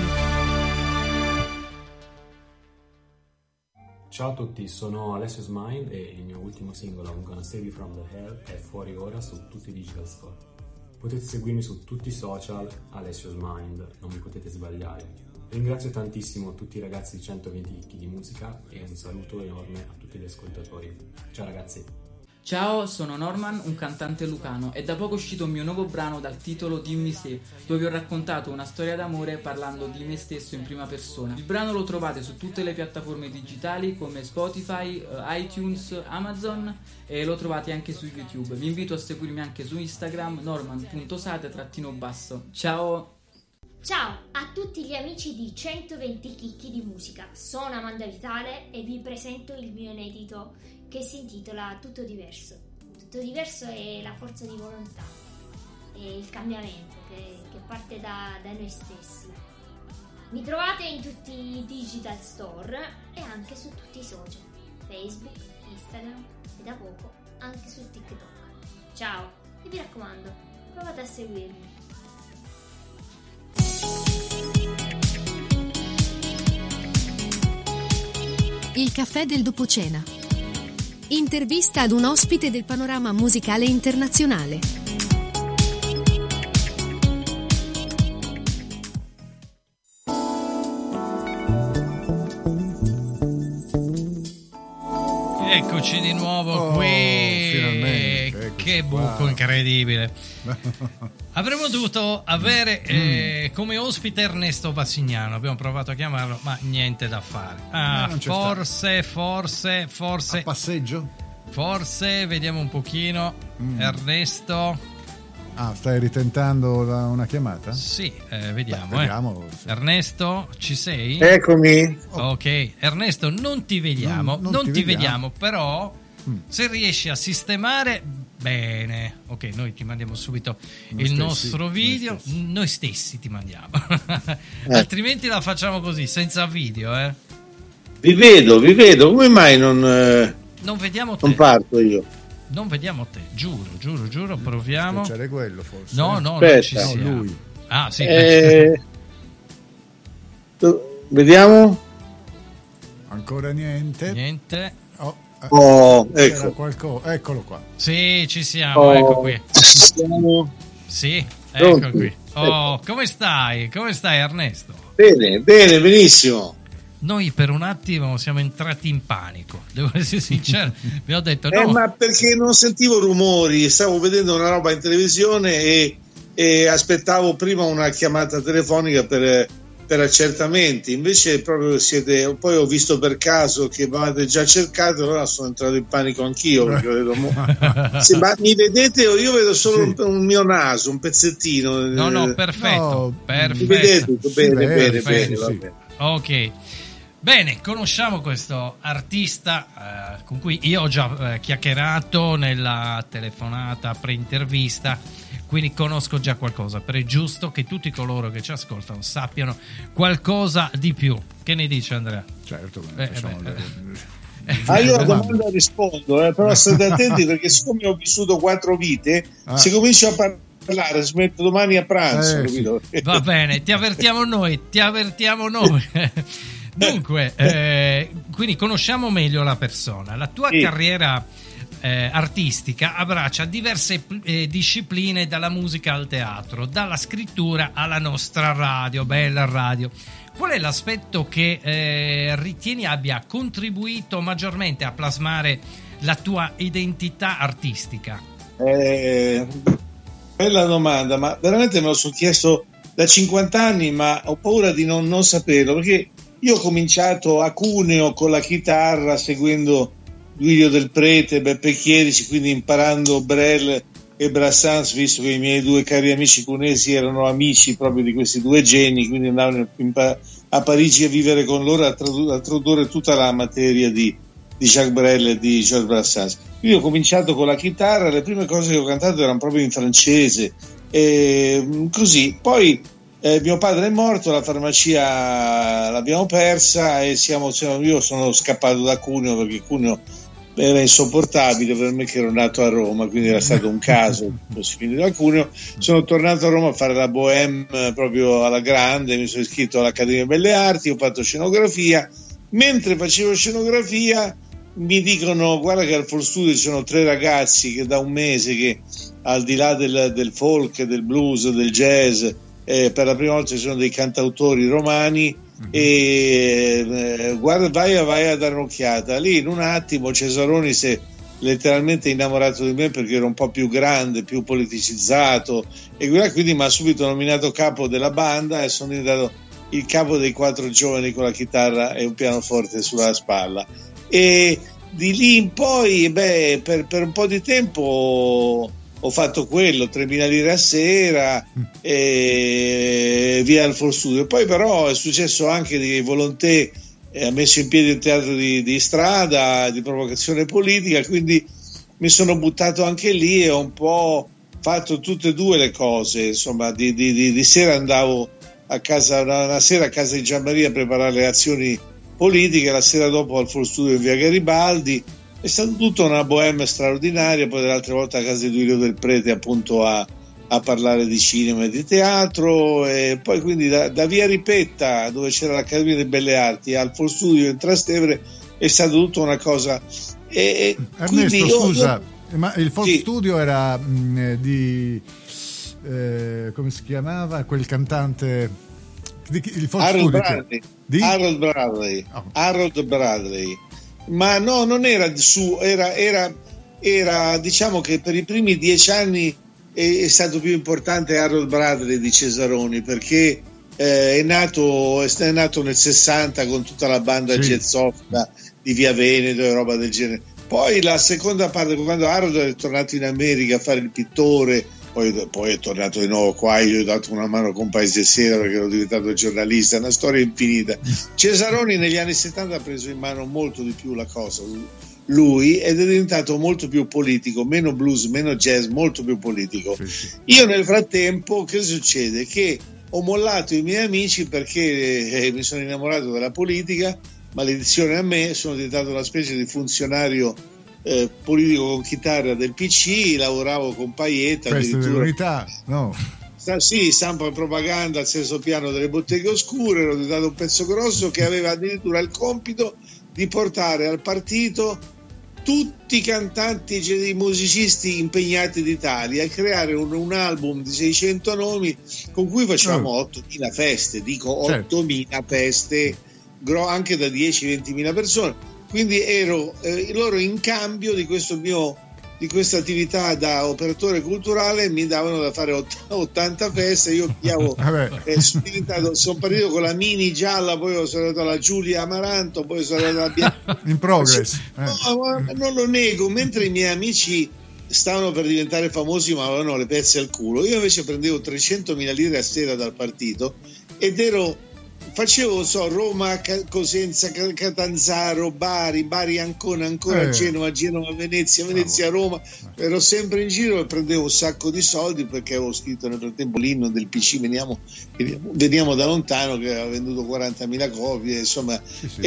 Ciao a tutti, sono Alessio's Mind e il mio ultimo singolo I'm Gonna Save You From The Hell è fuori ora su tutti i digital store. Potete seguirmi su tutti i social, Alessio's Mind, non vi potete sbagliare. Ringrazio tantissimo tutti i ragazzi di 120 chicchi di musica e un saluto enorme a tutti gli ascoltatori. Ciao ragazzi. Ciao, sono Norman, un cantante lucano, e da poco è uscito un mio nuovo brano dal titolo Dimmi se, dove vi ho raccontato una storia d'amore parlando di me stesso in prima persona. Il brano lo trovate su tutte le piattaforme digitali come Spotify, iTunes, Amazon, e lo trovate anche su YouTube. Vi invito a seguirmi anche su Instagram, norman.sate_basso. Ciao! Ciao a tutti gli amici di 120 chicchi di musica, sono Amanda Vitale e vi presento il mio inedito che si intitola Tutto diverso. Tutto diverso è la forza di volontà, è il cambiamento che parte da noi stessi. Mi trovate in tutti i digital store e anche su tutti i social, Facebook, Instagram e da poco anche su TikTok. Ciao e vi raccomando, provate a seguirmi. Il caffè del dopocena. Intervista ad un ospite del panorama musicale internazionale. Eccoci di nuovo qui. Finalmente, che buco incredibile. Avremmo dovuto avere come ospite Ernesto Bassignano. Abbiamo provato a chiamarlo, ma niente da fare. Forse a passeggio? Forse vediamo un pochino. Ernesto. Stai ritentando una chiamata? Sì, vediamo. Vediamo. Ernesto, ci sei? Eccomi. Ok, Ernesto, non ti vediamo, non ti vediamo, però se riesci a sistemare bene, ok, noi ti mandiamo subito nostro video, noi stessi ti mandiamo. Altrimenti la facciamo così, senza video, Vi vedo, come mai non vediamo te? Non parto io. Non vediamo te, giuro, proviamo. C'era quello forse. No, non ci siamo. Lui. Sì. Vediamo. Ancora niente. Ecco. Eccolo qua. Sì, ci siamo, ecco qui. Sì, ecco qui. Come stai? Come stai, Ernesto? Bene, benissimo. Noi per un attimo siamo entrati in panico, devo essere sincero. Vi ho detto no. Ma perché non sentivo rumori, stavo vedendo una roba in televisione e aspettavo prima una chiamata telefonica per accertamenti. Invece proprio poi ho visto per caso che mi avete già cercato, allora sono entrato in panico anch'io, perché ho detto ma mi vedete o io vedo solo un mio naso, un pezzettino? No, perfetto. Mi vedete? Bene. Sì. Ok. Bene, conosciamo questo artista con cui io ho già chiacchierato nella telefonata pre-intervista, quindi conosco già qualcosa, però è giusto che tutti coloro che ci ascoltano sappiano qualcosa di più. Che ne dice Andrea? Certo, io a domanda rispondo, però state attenti perché siccome ho vissuto 4 vite, se comincio a parlare smetto domani a pranzo. Sì. Va bene, ti avvertiamo noi. Dunque, quindi conosciamo meglio la persona. La tua carriera artistica abbraccia diverse discipline, dalla musica al teatro, dalla scrittura alla nostra radio, bella radio. Qual è l'aspetto che ritieni abbia contribuito maggiormente a plasmare la tua identità artistica? Bella domanda, ma veramente me lo sono chiesto da 50 anni, ma ho paura di non saperlo, perché io ho cominciato a Cuneo con la chitarra, seguendo Guido del Prete, Beppe Chierici, quindi imparando Brel e Brassens, visto che i miei 2 cari amici cunesi erano amici proprio di questi 2 geni, quindi andavo a Parigi a vivere con loro, a tradurre tutta la materia di Jacques Brel e di Georges Brassens. Quindi ho cominciato con la chitarra, le prime cose che ho cantato erano proprio in francese, così. Poi Mio padre è morto, la farmacia l'abbiamo persa e io sono scappato da Cuneo, perché Cuneo era insopportabile per me, che ero nato a Roma, quindi era stato un caso fossi finito a Cuneo. Sono tornato a Roma a fare la bohème proprio alla grande, mi sono iscritto all'Accademia Belle Arti, ho fatto scenografia. Mentre facevo scenografia mi dicono: guarda che al Folk Studio ci sono 3 ragazzi che da un mese, che al di là del folk, del blues, del jazz, per la prima volta ci sono dei cantautori romani, e guarda, vai a dare un'occhiata. Lì in un attimo Cesaroni si è letteralmente innamorato di me, perché ero un po' più grande, più politicizzato, e quindi mi ha subito nominato capo della banda e sono diventato il capo dei 4 giovani con la chitarra e un pianoforte sulla spalla. E di lì in poi per un po' di tempo ho fatto quello, 3.000 lire a sera e via al Folk Studio. Poi però è successo anche di Volonté, ha messo in piedi un teatro di strada, di provocazione politica, quindi mi sono buttato anche lì e ho un po' fatto tutte e due le cose. Insomma, di sera andavo a casa, una sera a casa di Gianmaria a preparare le azioni politiche, la sera dopo al Folk Studio in via Garibaldi. È stata tutta una bohème straordinaria. Poi delle altre volte a casa di Duilio del Prete, appunto a parlare di cinema e di teatro, e poi quindi da via Ripetta, dove c'era l'Accademia delle Belle Arti, al Folk Studio in Trastevere, è stata tutta una cosa. Ernesto, scusa, ma il Folk Studio era di come si chiamava quel cantante? Il Folk Harold Studio Bradley. Harold Bradley. Ma no, non era era diciamo che per i primi 10 anni è stato più importante Harold Bradley di Cesaroni, perché è nato nel 60 con tutta la banda jazzofila di Via Veneto e roba del genere. Poi la seconda parte, quando Harold è tornato in America a fare il pittore, poi è tornato di nuovo qua, io ho dato una mano con Paese Sera perché ero diventato giornalista, una storia infinita. Cesaroni negli anni 70 ha preso in mano molto di più la cosa, lui, ed è diventato molto più politico, meno blues, meno jazz, molto più politico. Io nel frattempo, che succede? Che ho mollato i miei amici perché mi sono innamorato della politica, maledizione a me, sono diventato una specie di funzionario politico con chitarra del PC, lavoravo con Paietta. Questa è l'unità, no? Sì, stampa e propaganda al sesto piano delle botteghe oscure, ero diventato un pezzo grosso che aveva addirittura il compito di portare al partito tutti i cantanti e i musicisti impegnati d'Italia e creare un album di 600 nomi con cui facevamo 8.000 feste, dico 8.000 feste, anche da 10-20.000 persone. Quindi ero loro, in cambio di questa attività da operatore culturale, mi davano da fare 80 feste. Io pigliavo, sono partito con la Mini gialla, poi sono andato alla Giulia Amaranto, poi sono andato alla Bianca. In progress. No, non lo nego, mentre i miei amici stavano per diventare famosi ma avevano le pezze al culo, io invece prendevo 300.000 lire a sera dal partito ed facevo Roma, Cosenza, Catanzaro, Bari, Ancona, Genova, Venezia, Roma. Ero sempre in giro e prendevo un sacco di soldi perché avevo scritto nel frattempo l'inno del PC veniamo da lontano, che aveva venduto 40.000 copie, insomma.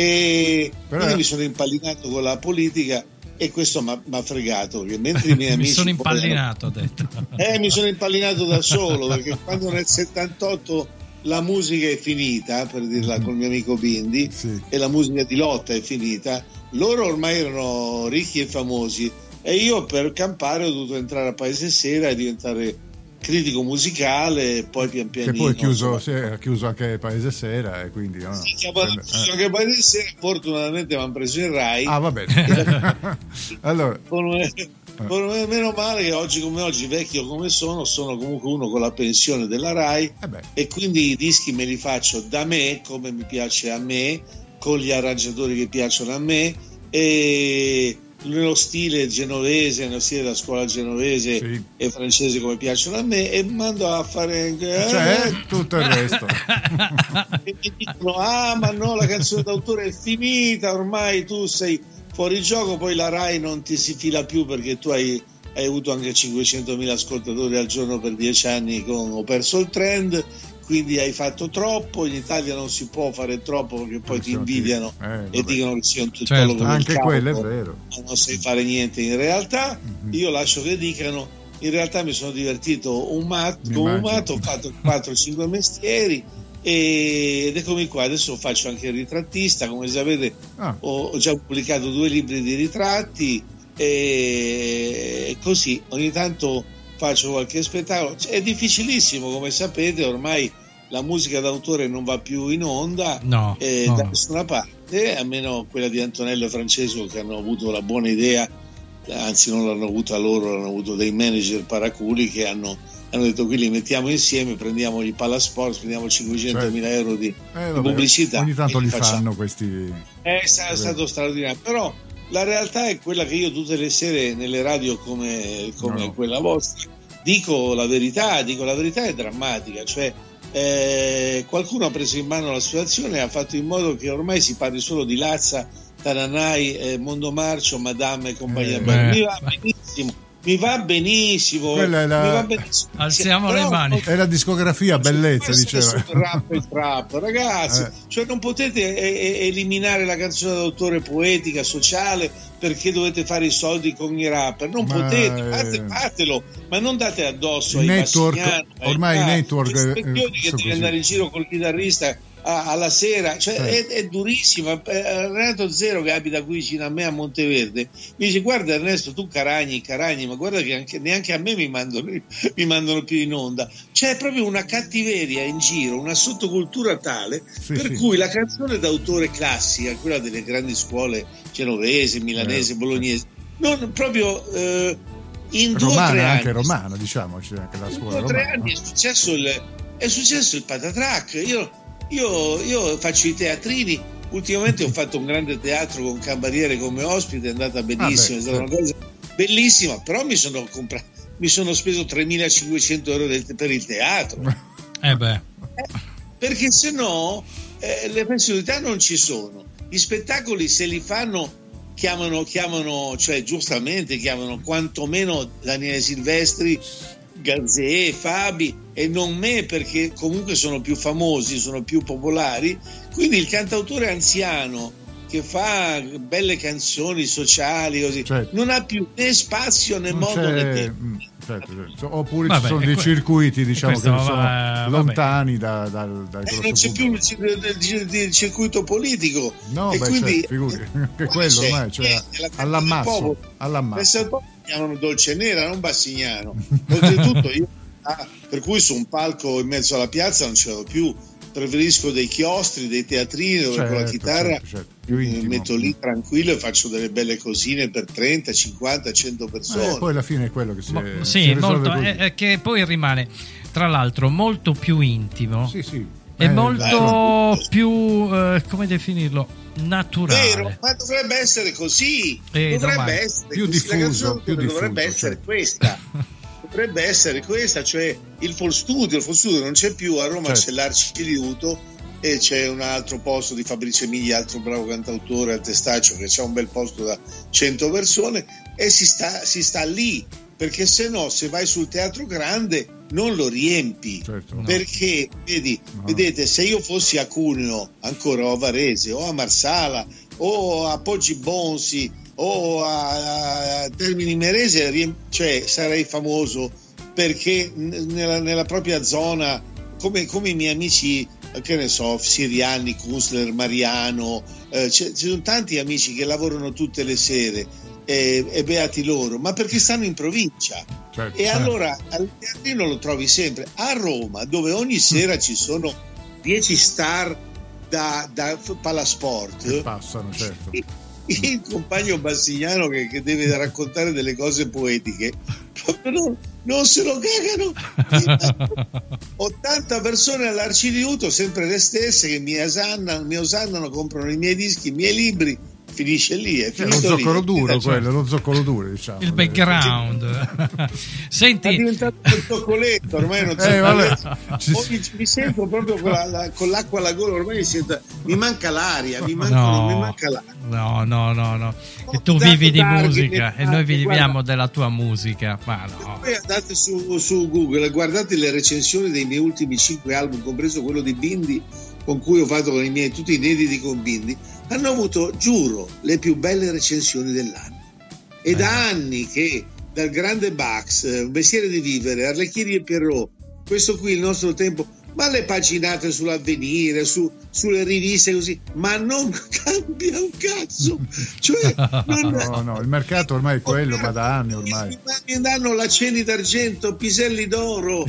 E quindi mi sono impallinato con la politica e questo mi ha fregato, che mentre i miei amici mi sono impallinato, ho detto. Mi sono impallinato da solo, perché quando nel 78 la musica è finita, per dirla col mio amico Bindi, e la musica di lotta è finita, loro ormai erano ricchi e famosi e io per campare ho dovuto entrare a Paese Sera e diventare critico musicale, e poi pian pianino. Che poi è chiuso anche Paese Sera, e quindi anche Paese Sera, fortunatamente mi hanno preso in Rai. Va bene. Allora, meno male che oggi come oggi, vecchio come sono comunque uno con la pensione della Rai, e quindi i dischi me li faccio da me, come mi piace a me, con gli arrangiatori che piacciono a me, e nello stile genovese, nello stile della scuola genovese e francese come piacciono a me, e mando a fare tutto il resto. E mi dicono: ma no, la canzone d'autore è finita, ormai tu sei fuori gioco, poi la Rai non ti si fila più perché tu hai avuto anche 500.000 ascoltatori al giorno per 10 anni, ho perso il trend, quindi hai fatto troppo. In Italia non si può fare troppo perché poi ti invidiano e dicono che sei un tuttologo del anche campo, quello è vero, non sai fare niente. In realtà io lascio che dicano, in realtà mi sono divertito un matto, ho fatto 4-5 mestieri ed eccomi qua. Adesso faccio anche il ritrattista, come sapete. Ho già pubblicato 2 libri di ritratti e così ogni tanto faccio qualche spettacolo. È difficilissimo, come sapete, ormai la musica d'autore non va più in onda da nessuna parte, a meno quella di Antonello e Francesco, che hanno avuto la buona idea, anzi non l'hanno avuta loro, l'hanno avuto dei manager paraculi che hanno detto: qui li mettiamo insieme, prendiamo il Palasport, prendiamo 500.000 euro di pubblicità. Ogni tanto li facciamo. Fanno questi. È stato straordinario, però la realtà è quella che io tutte le sere nelle radio come quella vostra dico la verità è drammatica, cioè qualcuno ha preso in mano la situazione e ha fatto in modo che ormai si parli solo di Lazza, Tananai, Mondo Marcio, Madame e compagnia. Mi va benissimo. Alziamo le mani. È la discografia bellezza, diceva. Rap e trap, ragazzi, cioè non potete eliminare la canzone d'autore poetica, sociale, perché dovete fare i soldi con i rapper. Non potete, fatelo, ma non date addosso ai network. Ormai i network che devi andare in giro col chitarrista alla sera, cioè è durissima. Renato Zero, che abita qui vicino a me a Monteverde, mi dice: guarda Ernesto, tu caragni, ma guarda che neanche a me mi mandano più in onda. C'è proprio una cattiveria in giro, una sottocultura tale per cui la canzone d'autore classica, quella delle grandi scuole genovese, milanese, bolognese, non proprio in 2 o 3 anni, anche romano, diciamo, c'è anche la scuola in 2 o 3 anni è successo il patatrac. Io faccio i teatrini, ultimamente ho fatto un grande teatro con Cambariere come ospite, è andata benissimo, è stata una cosa bellissima, però mi sono speso 3.500 euro per il teatro. Perché se no le possibilità non ci sono. Gli spettacoli, se li fanno, chiamano, cioè giustamente chiamano quantomeno Daniele Silvestri, Gazzè, Fabi e non me, perché comunque sono più famosi, sono più popolari. Quindi il cantautore anziano che fa belle canzoni sociali così non ha più né spazio né modo né tempo. Oppure ci sono dei circuiti, diciamo, che sono lontani dal non c'è più il circuito politico, quindi figuri che quello ormai, cioè, all'ammasso chiamano Dolce Nera, non Bassignano. Oltretutto io per cui su un palco in mezzo alla piazza non ce l'ho più, preferisco dei chiostri, dei teatrini dove con la chitarra mi metto lì tranquillo e faccio delle belle cosine per 30, 50, 100 persone. Poi alla fine è quello che si molto, che poi rimane tra l'altro molto più intimo e molto più come definirlo, naturale. Vero, ma dovrebbe essere così, dovrebbe essere più diffuso, dovrebbe essere questa. Dovrebbe essere questa, cioè il Fall Studio non c'è più, a Roma c'è l'Arciliuto e c'è un altro posto di Fabrizio Emiglia, altro bravo cantautore al Testaccio, che c'ha un bel posto da 100 persone e si sta lì, perché se no, se vai sul Teatro Grande non lo riempi, perché vedete, se io fossi a Cuneo ancora, o a Varese o a Marsala o a Poggi Bonsi o a Termini Imerese, cioè sarei famoso, perché nella propria zona, come i miei amici, che ne so, Siriani, Kunstler, Mariano, ci sono tanti amici che lavorano tutte le sere e beati loro, ma perché stanno in provincia. Allora al teatrino lo trovi sempre. A Roma, dove ogni sera ci sono 10 star da Palasport che passano, il compagno Bassignano che deve raccontare delle cose poetiche proprio non se lo cagano. 80 persone all'Arciliuto, sempre le stesse, che mi osannano, comprano i miei dischi, i miei libri finisce lì, è lo finito zoccolo lì. duro, quello, lo zoccolo duro, diciamo. Il background. Senti, è diventato un zoccoletto, ormai non mi sento proprio con l'acqua alla gola, ormai mi manca l'aria, mi manca l'aria. No. E tu vivi di musica e noi viviamo della tua musica. Ma no. Poi andate su Google, guardate le recensioni dei miei ultimi 5 album, compreso quello di Bindi, con cui ho fatto con tutti i inediti con Bindi, hanno avuto, giuro, le più belle recensioni dell'anno. E da anni che dal grande Bax, Un mestiere di vivere, Arlecchini e Pierrot, questo qui, Il nostro tempo, ma le paginate sull'Avvenire, sulle riviste così, ma non cambia un cazzo. Cioè, no, il mercato ormai è quello, ma da anni ormai. Mi danno Laceni d'argento, Piselli d'oro,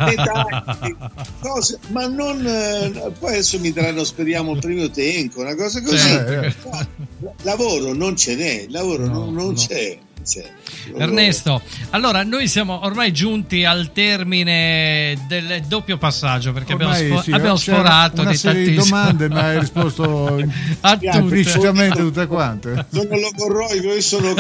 cose, ma non. Poi adesso mi daranno, speriamo, il premio Tenco, una cosa così. Lavoro non ce n'è, non c'è. Ernesto, allora noi siamo ormai giunti al termine del doppio passaggio, perché abbiamo sforato una di serie di domande, ma hai risposto implicitamente tutte quante. Sono logorroico, io sono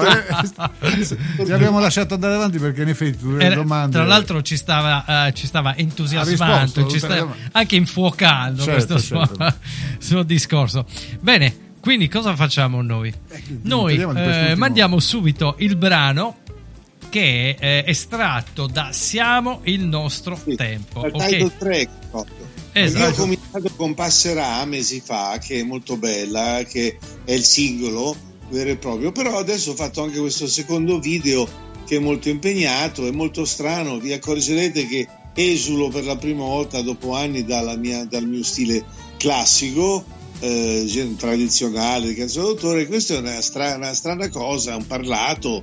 ti abbiamo lasciato andare avanti perché in effetti le domande, tra l'altro ci stava entusiasmando, ci stava anche infuocando questo suo discorso. Bene, quindi cosa facciamo noi? Noi mandiamo subito il brano che è estratto da Siamo il nostro tempo. Title track. Esatto. Io ho cominciato con Passerà mesi fa, che è molto bella, che è il singolo vero e proprio, però adesso ho fatto anche questo secondo video che è molto impegnato, è molto strano, vi accorgerete che esulo per la prima volta dopo anni dal mio stile classico, tradizionale di canzone d'autore. Questa è una strana cosa, è un parlato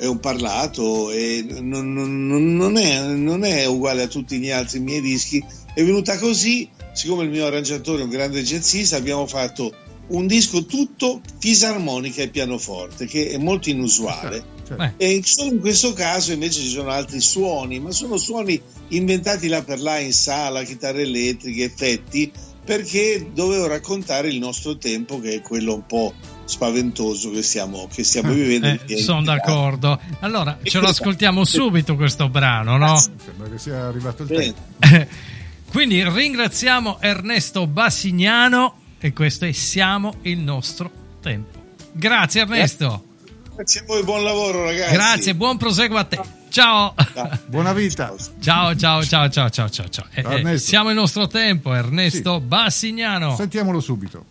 e non è uguale a tutti gli altri miei dischi. È venuta così, siccome il mio arrangiatore è un grande jazzista, abbiamo fatto un disco tutto fisarmonica e pianoforte, che è molto inusuale. E solo in questo caso invece ci sono altri suoni, ma sono suoni inventati là per là in sala, chitarre elettriche, effetti, perché dovevo raccontare il nostro tempo, che è quello un po' spaventoso che stiamo vivendo. Sono d'accordo. Allora ce lo ascoltiamo subito questo brano, no? Sembra che sia arrivato il tempo. Quindi ringraziamo Ernesto Bassignano e questo è Siamo il nostro tempo. Grazie Ernesto. Grazie a voi, buon lavoro ragazzi. Grazie, buon proseguo a te. Ciao. Buona vita. Ciao. Siamo il nostro tempo, Ernesto Bassignano. Sentiamolo subito.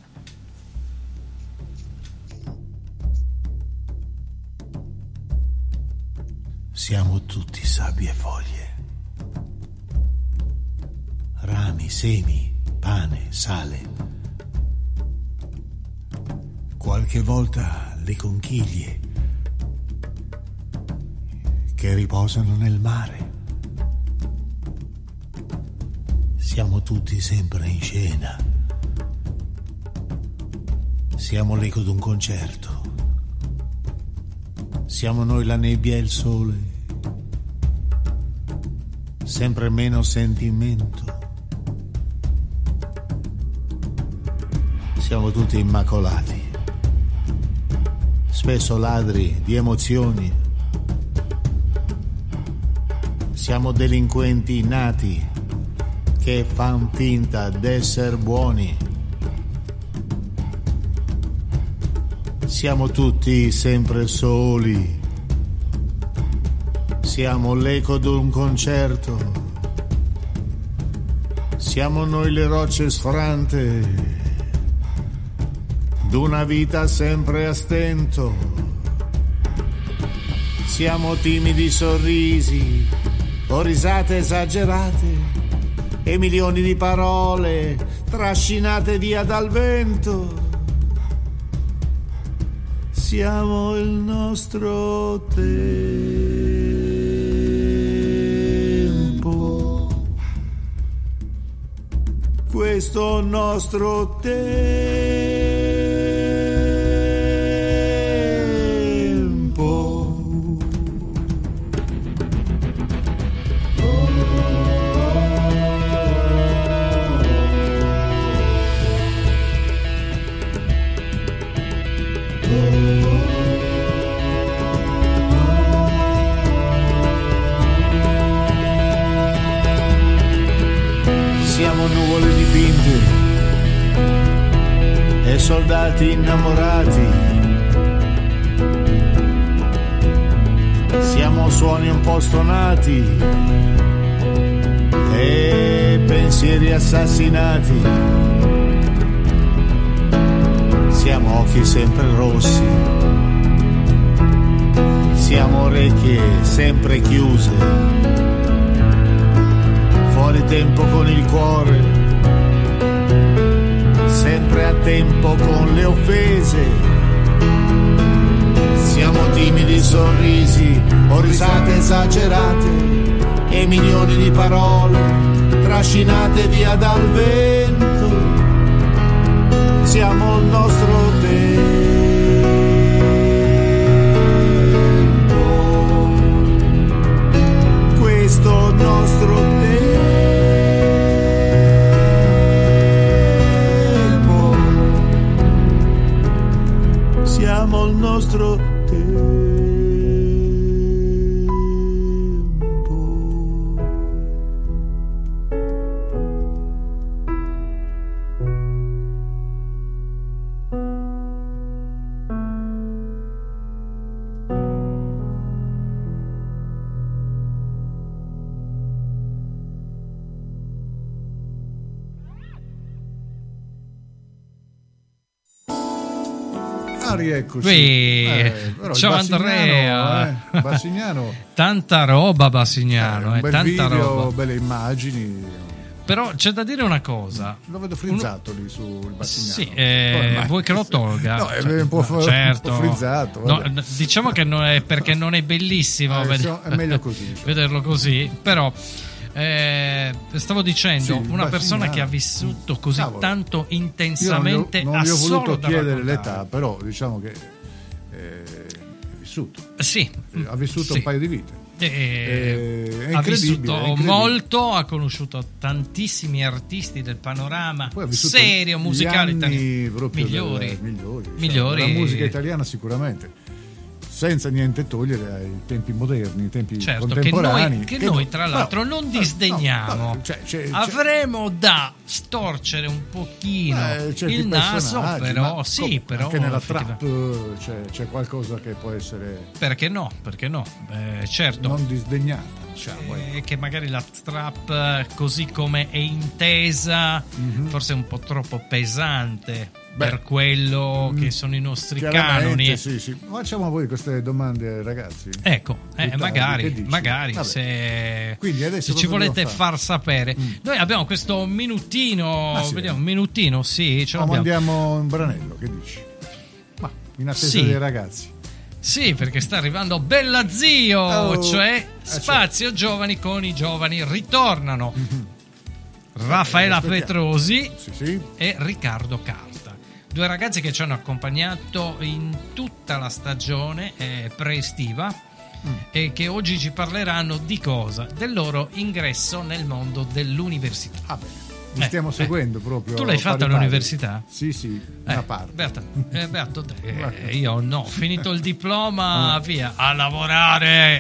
Siamo tutti sabbie e foglie, rami, semi, pane, sale. Qualche volta le conchiglie che riposano nel mare. Siamo tutti sempre in scena. Siamo l'eco d'un concerto. Siamo noi la nebbia e il sole. Sempre meno sentimento. Siamo tutti immacolati. Spesso ladri di emozioni. Siamo delinquenti nati che fan finta d'essere buoni. Siamo tutti sempre soli. Siamo l'eco d'un concerto. Siamo noi le rocce sfrante d'una vita sempre a stento. Siamo timidi sorrisi o risate esagerate e milioni di parole trascinate via dal vento. Siamo il nostro tempo, questo nostro tempo. soldati innamorati. Siamo suoni un po' stonati e pensieri assassinati. Siamo occhi sempre rossi, siamo orecchie sempre chiuse, fuori tempo con il cuore, sempre a tempo con le offese. Siamo timidi sorrisi o risate esagerate e milioni di parole trascinate via dal vento. Siamo il nostro tempo, questo nostro tempo, siamo il nostro tempo. Rieccoci. Ciao Andrea. Bassignano. Tanta roba Bassignano, un bel tanta video, roba. belle immagini. Però c'è da dire una cosa. Lo vedo frizzato lì sul Bassignano. Sì, vuoi che lo tolga? No, è un po' certo. frizzato. No, diciamo che non è perché non è bellissimo è meglio così. Vederlo così, però stavo dicendo, una persona che ha vissuto così tanto intensamente, non gli ho voluto chiedere raccontare. l'età, però diciamo che è vissuto. Sì, ha vissuto un paio di vite. Ha vissuto molto, ha conosciuto tantissimi artisti del panorama serio musicale italiano, migliori. La musica italiana sicuramente, senza niente togliere ai tempi moderni, ai tempi contemporanei. Che noi tra l'altro non disdegniamo. Avremo da storcere un pochino il naso, però però anche nella trap c'è qualcosa che può essere, perché no, certo, non disdegnata, diciamo, che magari la trap così come è intesa forse è un po' troppo pesante per quello che sono i nostri canoni. Sì. Facciamo voi queste domande, ragazzi. Ecco, magari se ci volete far sapere. Noi abbiamo questo minutino, vediamo un minutino, sì, ce l'abbiamo. Mandiamo un branello, che dici? Ma in attesa dei ragazzi. Sì, perché sta arrivando Bella Zio, cioè Spazio Giovani con i giovani ritornano. Raffaella Petrosi e Riccardo Carta. Due ragazzi che ci hanno accompagnato in tutta la stagione preestiva e che oggi ci parleranno di cosa? Del loro ingresso nel mondo dell'università. Li stiamo seguendo proprio. Tu l'hai fatta all'università? Sì, una parte. Beato te. Io no, ho finito il diploma, via, a lavorare.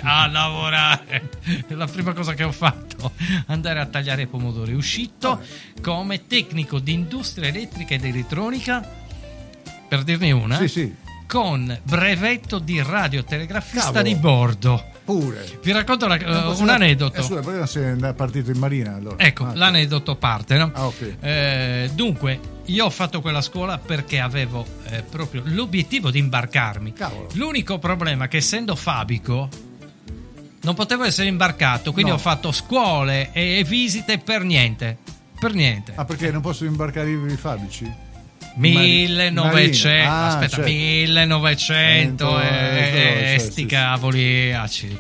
La prima cosa che ho fatto, andare a tagliare i pomodori. Uscito come tecnico di industria elettrica ed elettronica, per dirne una, con brevetto di radiotelegrafista di bordo. Pure. Vi racconto un aneddoto. Perché sei partito in marina allora? Ecco, l'aneddoto parte, no? Dunque, io ho fatto quella scuola perché avevo proprio l'obiettivo di imbarcarmi. L'unico problema è che, essendo fabico, non potevo essere imbarcato, quindi ho fatto scuole e visite per niente. Perché non posso imbarcare i fabici? 1900 sti cavoli acidi.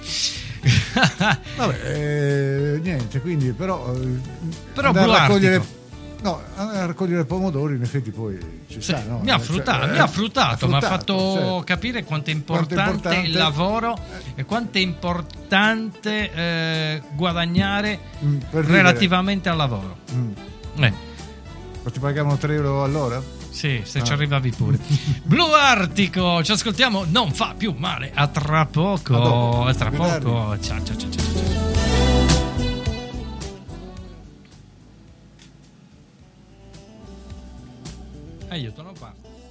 Niente, quindi però Blu Artico, a raccogliere pomodori in effetti poi ci sta, no? Mi ha fruttato, mi ha fatto capire quanto è importante il lavoro e quanto è importante guadagnare relativamente al lavoro. Ma ti pagavano 3 euro all'ora? Sì, se ci arrivavi pure. Blu Artico, ci ascoltiamo, non fa più male. A tra poco. Ciao. Aiuto, non parte.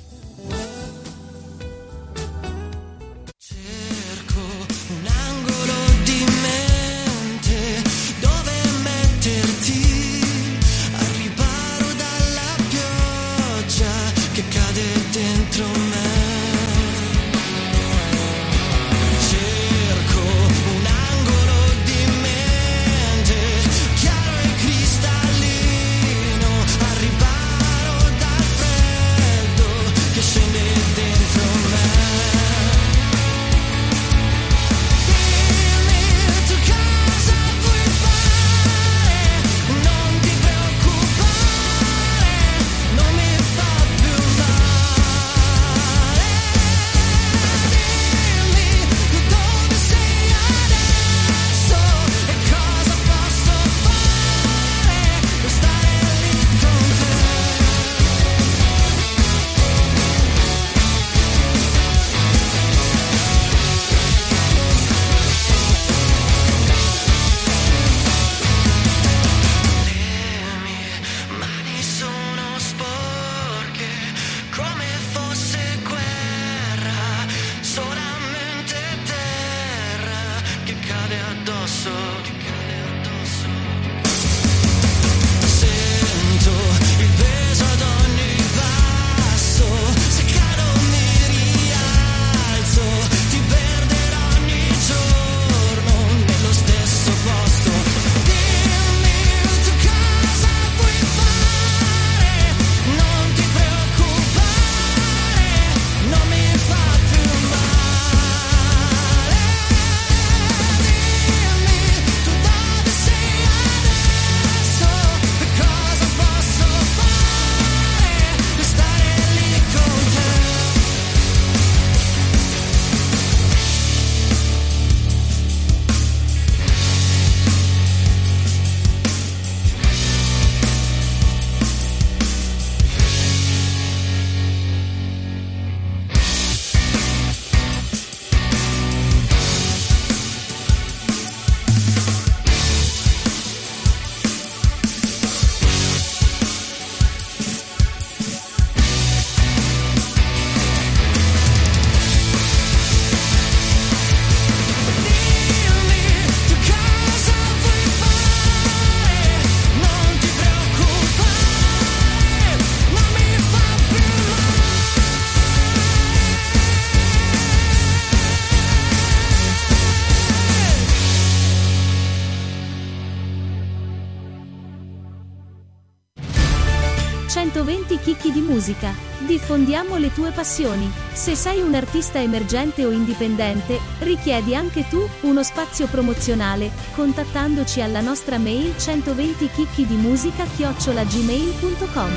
120 chicchi di musica. Diffondiamo le tue passioni. Se sei un artista emergente o indipendente, richiedi anche tu uno spazio promozionale, contattandoci alla nostra mail 120chicchidimusica@gmail.com.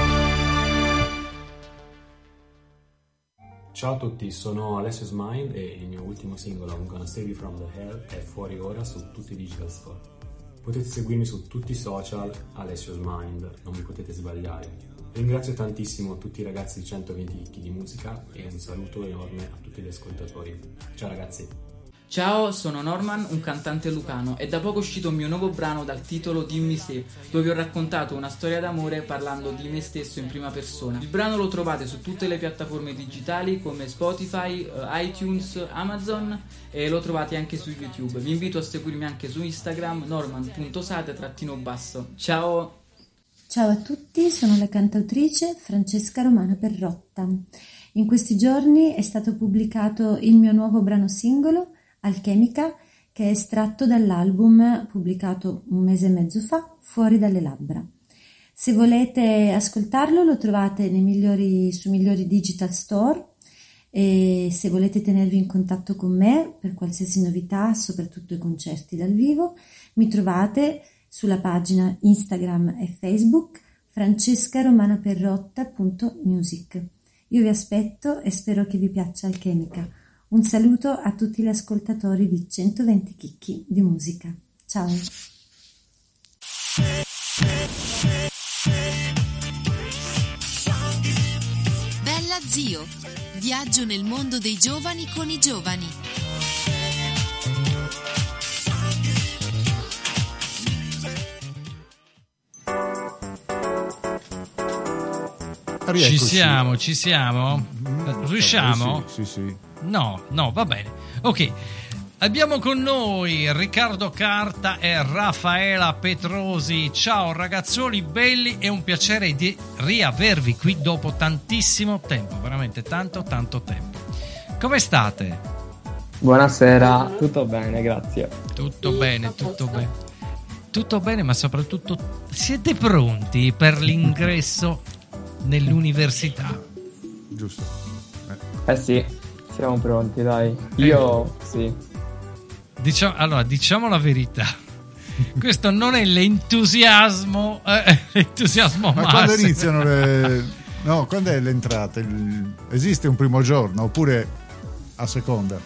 Ciao a tutti, sono Alessio's Mind e il mio ultimo singolo I'm Gonna Save You From The Hell è fuori ora su tutti i digital store. Potete seguirmi su tutti i social, Alessio's Mind, non vi potete sbagliare. Ringrazio tantissimo tutti i ragazzi di 120 chicchi di musica e un saluto enorme a tutti gli ascoltatori. Ciao ragazzi! Ciao, sono Norman, un cantante lucano. È da poco uscito un mio nuovo brano dal titolo Dimmi se, dove vi ho raccontato una storia d'amore parlando di me stesso in prima persona. Il brano lo trovate su tutte le piattaforme digitali come Spotify, iTunes, Amazon e lo trovate anche su YouTube. Vi invito a seguirmi anche su Instagram norman.sate_basso. Ciao! Ciao a tutti, sono la cantautrice Francesca Romana Perrotta. In questi giorni è stato pubblicato il mio nuovo brano singolo Alchemica, che è estratto dall'album pubblicato un mese e mezzo fa, Fuori dalle labbra. Se volete ascoltarlo lo trovate sui migliori digital store, e se volete tenervi in contatto con me per qualsiasi novità, soprattutto i concerti dal vivo, mi trovate sulla pagina Instagram e Facebook francescaromanaperrotta.music. Io vi aspetto e spero che vi piaccia Alchemica. Un saluto a tutti gli ascoltatori di 120 chicchi di musica. Ciao! Bella Zio, viaggio nel mondo dei giovani con i giovani. Rieccoci. Ci siamo? Riusciamo? Sì. No, va bene. Ok. Abbiamo con noi Riccardo Carta e Raffaela Petrosi. Ciao ragazzuoli belli, è un piacere di riavervi qui dopo tantissimo tempo, veramente tanto tempo. Come state? Buonasera, tutto bene, grazie. Tutto bene. Tutto bene, ma soprattutto siete pronti per l'ingresso nell'università? Giusto. Sì, siamo pronti, dai. Io sì. Diciamo la verità. Questo non è l'entusiasmo massimo. Ma quando iniziano quando è l'entrata? Esiste un primo giorno oppure a seconda?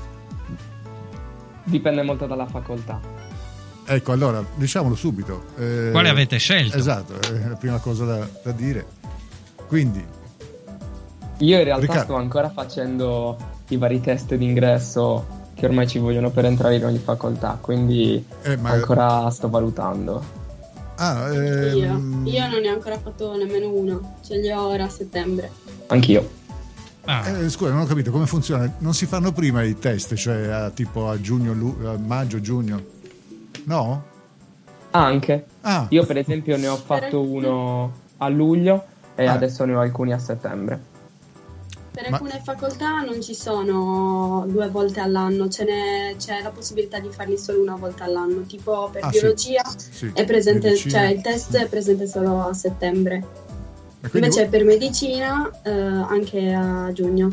Dipende molto dalla facoltà. Ecco, allora diciamolo subito. Quale avete scelto? Esatto, è la prima cosa da dire. Quindi io in realtà Riccardo, sto ancora facendo i vari test d'ingresso che ormai ci vogliono per entrare in ogni facoltà, quindi ancora sto valutando. Io non ne ho ancora fatto nemmeno uno, ce li ho ora a settembre. Anch'io. Scusa, non ho capito come funziona. Non si fanno prima i test, cioè tipo a giugno, a maggio, giugno? No? Anche. Io per esempio ne ho fatto uno a luglio e adesso ne ho alcuni a settembre. Per alcune facoltà non ci sono 2 volte all'anno, c'è la possibilità di farli solo una volta all'anno, tipo per biologia è presente, medicina. Cioè il test è presente solo a settembre, invece per medicina anche a giugno.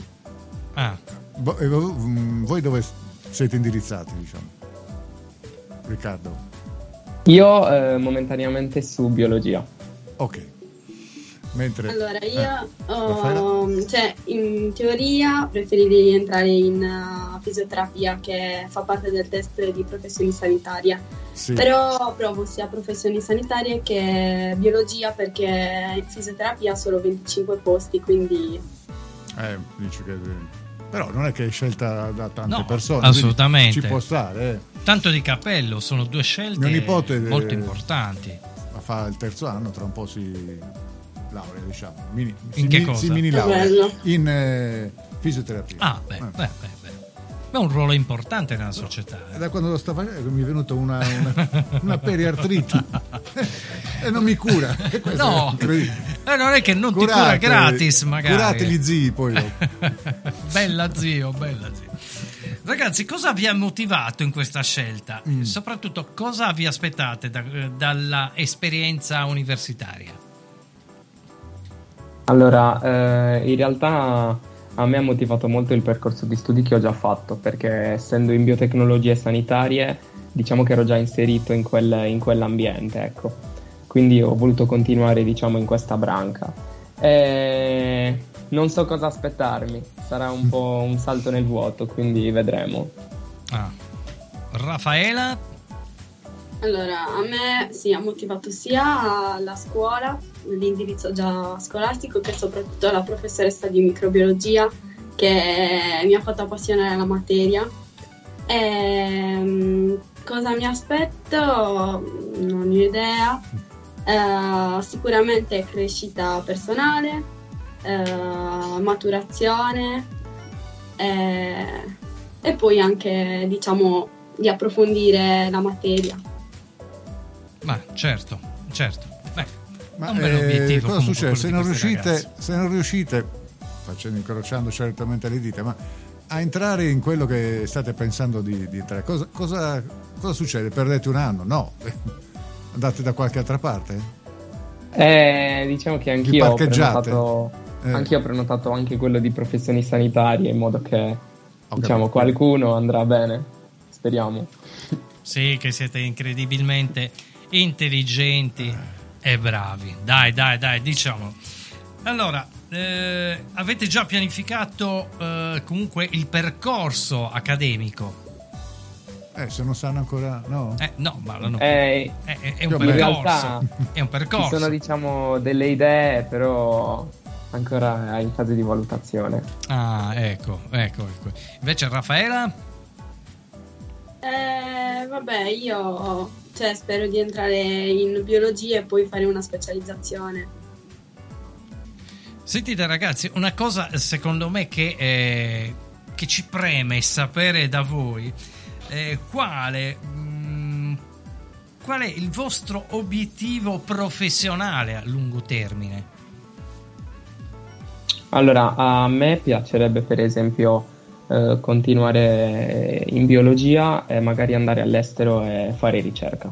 Voi dove siete indirizzati, diciamo? Riccardo? Io momentaneamente su biologia. Ok. Mentre, allora io in teoria preferirei entrare in fisioterapia, che fa parte del test di professioni sanitarie, però provo sia professioni sanitarie che biologia, perché in fisioterapia ha solo 25 posti, quindi dice che però non è che è scelta da tante persone, assolutamente ci può stare. Tanto di cappello, sono 2 scelte mio nipote molto importanti. Fa il terzo anno, tra un po' si laurea, diciamo. In che cosa? Si mini laurea in fisioterapia. Beh, è un ruolo importante nella società. Da quando lo sto facendo mi è venuta una periartrite e non mi cura. No, non è che non ti cura gratis, magari. Curate gli zii poi. Bella zio. Ragazzi, cosa vi ha motivato in questa scelta? Soprattutto, cosa vi aspettate dalla esperienza universitaria? Allora, in realtà a me ha motivato molto il percorso di studi che ho già fatto, perché essendo in biotecnologie sanitarie, diciamo che ero già inserito in quell'ambiente, ecco. Quindi ho voluto continuare, diciamo, in questa branca. E non so cosa aspettarmi, sarà un po' un salto nel vuoto, quindi vedremo. Raffaela? Allora, a me ha motivato sia la scuola, l'indirizzo già scolastico, che soprattutto la professoressa di microbiologia, che mi ha fatto appassionare la materia. Cosa mi aspetto? Non ho idea. Sicuramente crescita personale, maturazione e poi anche, diciamo, di approfondire la materia. Ma certo. Ma un bel obiettivo. Cosa succede? Se non riuscite, incrociando certamente le dita, ma a entrare in quello che state pensando di entrare, cosa succede? Perdete un anno? No. Andate da qualche altra parte? Diciamo che anch'io ho prenotato anche quello di professioni sanitarie, in modo che qualcuno andrà bene, speriamo. Sì, che siete incredibilmente intelligenti e bravi. Dai, diciamo. Allora, avete già pianificato comunque il percorso accademico? Se non sanno ancora, no? No, ma è un percorso. In realtà è un percorso. Ci sono, diciamo, delle idee, però ancora in fase di valutazione. Ecco. Invece Raffaela? Vabbè, io spero di entrare in biologia e poi fare una specializzazione. Sentite ragazzi, una cosa secondo me che ci preme sapere da voi, qual è il vostro obiettivo professionale a lungo termine? Allora, a me piacerebbe per esempio continuare in biologia e magari andare all'estero e fare ricerca.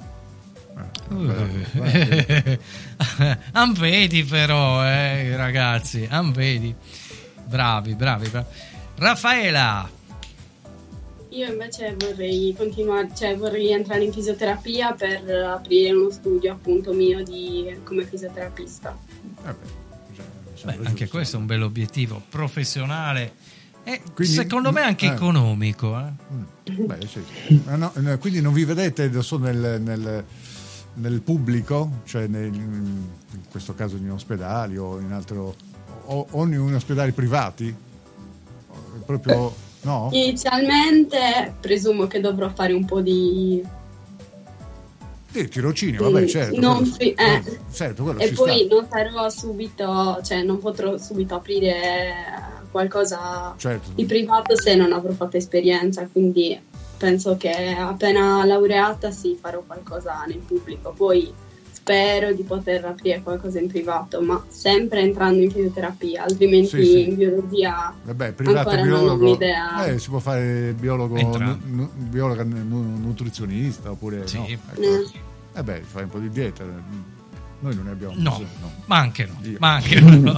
Anvedi però, ragazzi, anvedi. Bravi. Raffaela. Io invece vorrei continuare, cioè vorrei entrare in fisioterapia per aprire uno studio appunto mio come fisioterapista. Beh, anche questo è un bel obiettivo professionale e quindi, secondo me anche economico. Beh, sì. Quindi non vi vedete adesso nel pubblico, cioè in questo caso in ospedali o in altro o in ospedali privati? Proprio no? Inizialmente presumo che dovrò fare un po' di tirocinio, vabbè, certo. Certo, quello e ci poi sta. non sarò subito, cioè non potrò subito aprire qualcosa di privato se non avrò fatto esperienza, quindi penso che appena laureata farò qualcosa nel pubblico, poi spero di poter aprire qualcosa in privato, ma sempre entrando in fisioterapia, altrimenti in biologia privato, ancora biologo, non ho un'idea. Si può fare biologa nutrizionista oppure fai un po' di dieta. Noi non ne abbiamo bisogno. Ma anche no.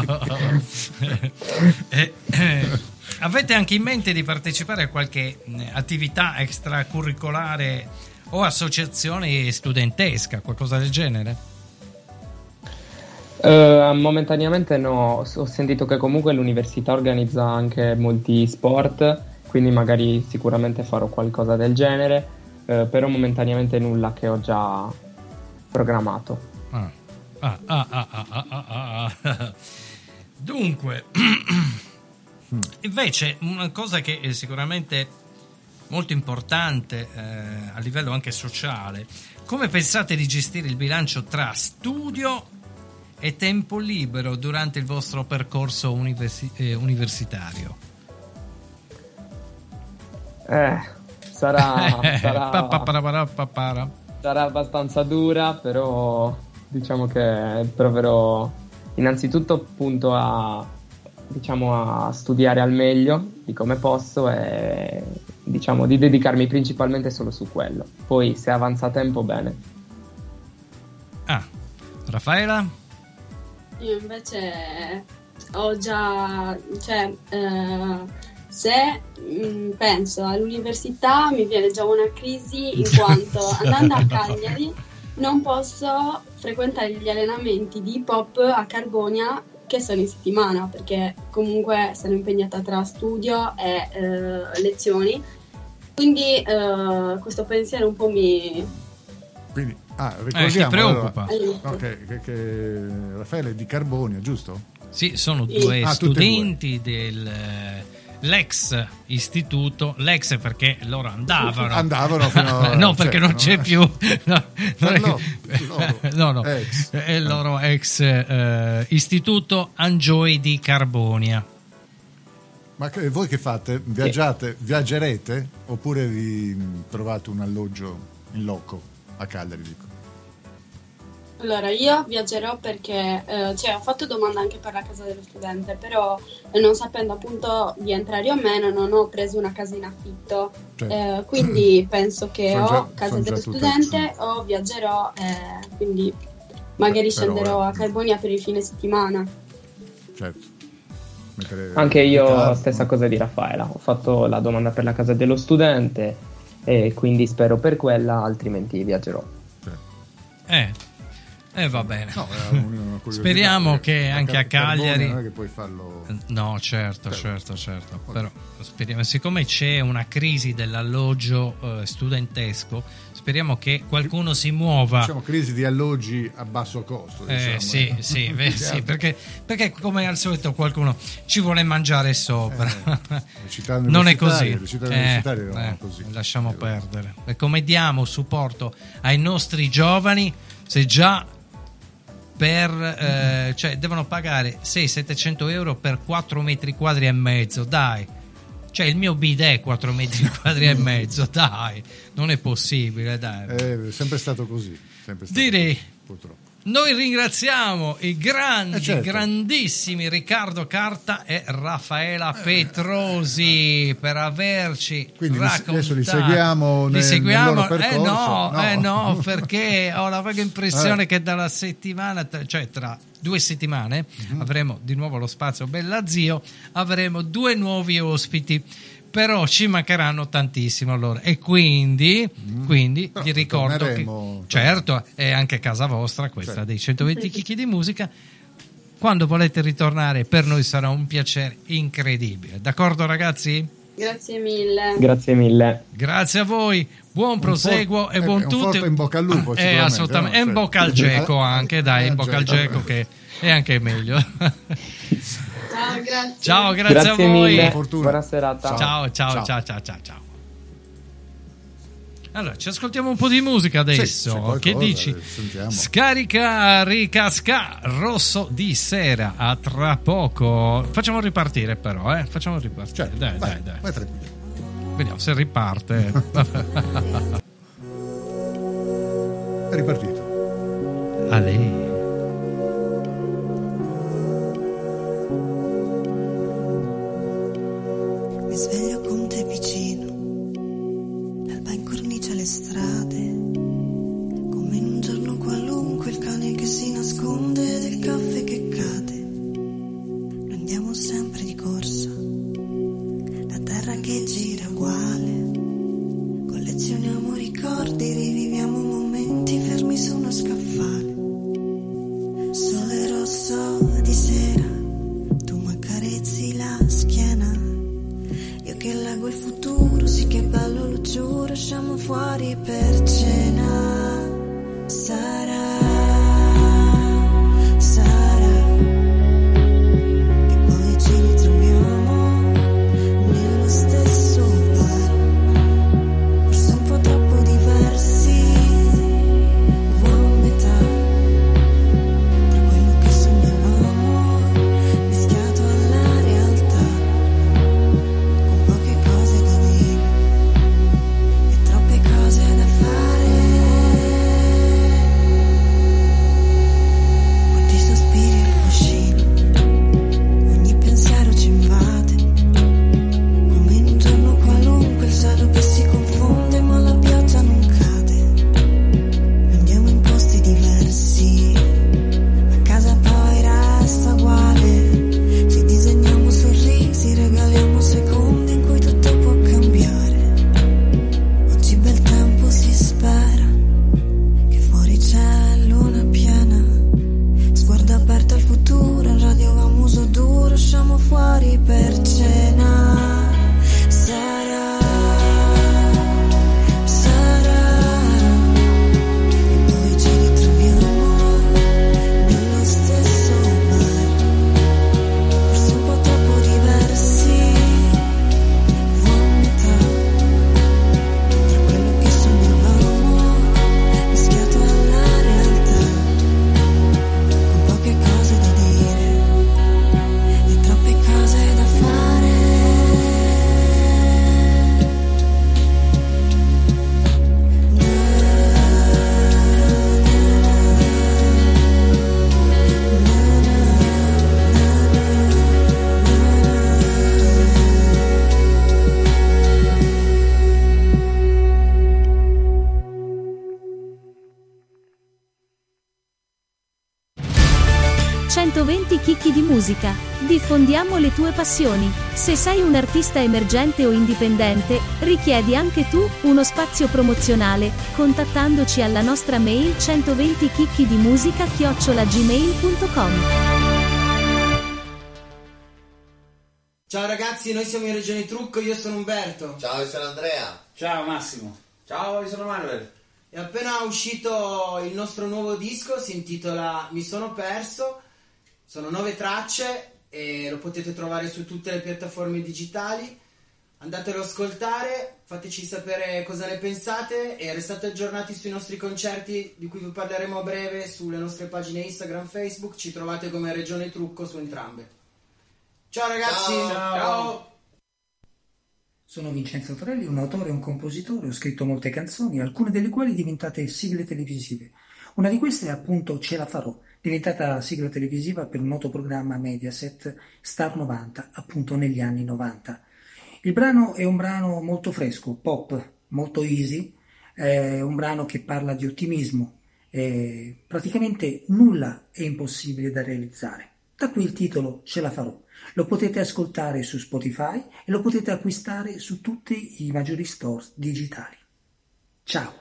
Avete anche in mente di partecipare a qualche attività extracurricolare o associazione studentesca, qualcosa del genere? Momentaneamente no, ho sentito che comunque l'università organizza anche molti sport, quindi magari sicuramente farò qualcosa del genere, però momentaneamente nulla che ho già programmato. Dunque, invece una cosa che è sicuramente molto importante a livello anche sociale, come pensate di gestire il bilancio tra studio e tempo libero durante il vostro percorso universitario? Sarà abbastanza dura, però diciamo che proverò innanzitutto appunto a studiare al meglio di come posso e diciamo di dedicarmi principalmente solo su quello. Poi se avanza tempo bene. Raffaela? Io invece ho già, se penso all'università mi viene già una crisi, in quanto andando a Cagliari non posso frequentare gli allenamenti di hip hop a Carbonia che sono in settimana, perché comunque sono impegnata tra studio e lezioni, quindi questo pensiero un po' mi... Quindi, ricordiamo, ti preoccupa. Allora, che Raffaele è di Carbonia, giusto? Sì, sono due studenti l'ex istituto, l'ex perché loro andavano fino a... no, perché non c'è più, è il loro ex istituto Angioi di Carbonia. Ma voi che fate? Viaggerete oppure vi trovate un alloggio in loco a Cagliari, dico? Allora, io viaggerò perché ho fatto domanda anche per la casa dello studente, però non sapendo appunto di entrare o meno non ho preso una casa in affitto, quindi penso che o casa dello studente o viaggerò, quindi magari scenderò a Carbonia per il fine settimana. Certo. Anche io stessa cosa di Raffaela, ho fatto la domanda per la casa dello studente e quindi spero per quella, altrimenti viaggerò. Va bene. Speriamo che anche a Cagliari. Non è che puoi farlo. No, certo. Però speriamo, siccome c'è una crisi dell'alloggio studentesco, speriamo che qualcuno si muova. Diciamo crisi di alloggi a basso costo. Sì, perché come al solito qualcuno ci vuole mangiare sopra. Non è così. Così. Lasciamo perdere. E come diamo supporto ai nostri giovani se già cioè devono pagare 600-700 euro per 4 metri quadri e mezzo, dai. Cioè il mio bidet 4 metri quadri e mezzo, dai, non è possibile, dai. È sempre stato così, direi. Purtroppo. Noi ringraziamo i grandi, certo, grandissimi Riccardo Carta e Raffaela Petrosi per averci raccontato. Adesso li seguiamo nel loro percorso? No, perché ho la vaga impressione che dalla settimana, cioè tra 2 settimane, avremo di nuovo lo spazio Bella Zio, avremo 2 nuovi ospiti. Però ci mancheranno tantissimo loro e quindi vi ricordo che certo è anche casa vostra questa dei 120 chicchi di musica. Quando volete ritornare per noi sarà un piacere incredibile, d'accordo ragazzi? Grazie mille. Grazie a voi, buon proseguo e buon tutto. Un forte in bocca al lupo, assolutamente, e in bocca al geco anche, dai, in bocca al geco che è anche meglio. Ciao, grazie. Ciao, grazie a voi. Mille. Buona serata. Ciao. Allora, ci ascoltiamo un po' di musica adesso. Che dici? Sentiamo. Scarica, ricasca, Rosso di Sera. A tra poco. Facciamo ripartire però, Facciamo ripartire. Dai. Vai tranquillo. Vediamo se riparte. È ripartito. A lei. Mi sveglio con te vicino, l'alba incornicia le strade, come in un giorno qualunque, il cane che si nasconde del caffè che cade. Noi andiamo sempre di corsa, la terra che gira uguale, collezioniamo ricordi, riviviamo momenti fermi su uno scaffale. Sole rosso di sera, tu mi accarezzi la schiena. Io che leggo il futuro, sì che bello, lo giuro, usciamo fuori per cena. Sarà che poi ci ritroviamo nello stesso bar, forse un po' troppo diversi, a metà, tra quello che sognavamo mischiato alla realtà. Poche cose da dire e troppe cose da fare. Quanti sospiri al cuscino, ogni pensiero ci invade, come in un giorno qualunque, il cielo che si confonde ma la pioggia non cade. Andiamo in posti diversi, a casa poi resta uguale, ci disegniamo sorrisi, regaliamo secondi in cui tutto può cambiare. Oggi bel tempo si spera, che fuori c'è luna piena, sguardo aperto al futuro, in radio va muso duro, usciamo fuori per cena. Sarà e poi ci ritroviamo nello stesso bar, forse un po' troppo diversi, a metà, tra quello che sognavamo mischiato alla realtà, con poche cose da dire e troppe cose da fare. Chicchi di musica. Diffondiamo le tue passioni. Se sei un artista emergente o indipendente, richiedi anche tu uno spazio promozionale, contattandoci alla nostra mail 120chicchidimusica@gmail.com. Ciao ragazzi, noi siamo in Regione Trucco, io sono Umberto. Ciao, io sono Andrea. Ciao Massimo. Ciao, io sono Manuel. È appena uscito il nostro nuovo disco, si intitola Mi sono perso. Sono 9 tracce e lo potete trovare su tutte le piattaforme digitali. Andatelo ad ascoltare, fateci sapere cosa ne pensate e restate aggiornati sui nostri concerti di cui vi parleremo a breve sulle nostre pagine Instagram, Facebook. Ci trovate come Regione Trucco su entrambe. Ciao ragazzi! Ciao! Sono Vincenzo Torelli, un autore e un compositore, ho scritto molte canzoni, alcune delle quali diventate sigle televisive. Una di queste è appunto Ce la farò, diventata sigla televisiva per un noto programma Mediaset, Star 90, appunto negli anni 90. Il brano è un brano molto fresco, pop, molto easy, è un brano che parla di ottimismo, praticamente nulla è impossibile da realizzare. Da qui il titolo Ce la farò. Lo potete ascoltare su Spotify e lo potete acquistare su tutti i maggiori store digitali. Ciao!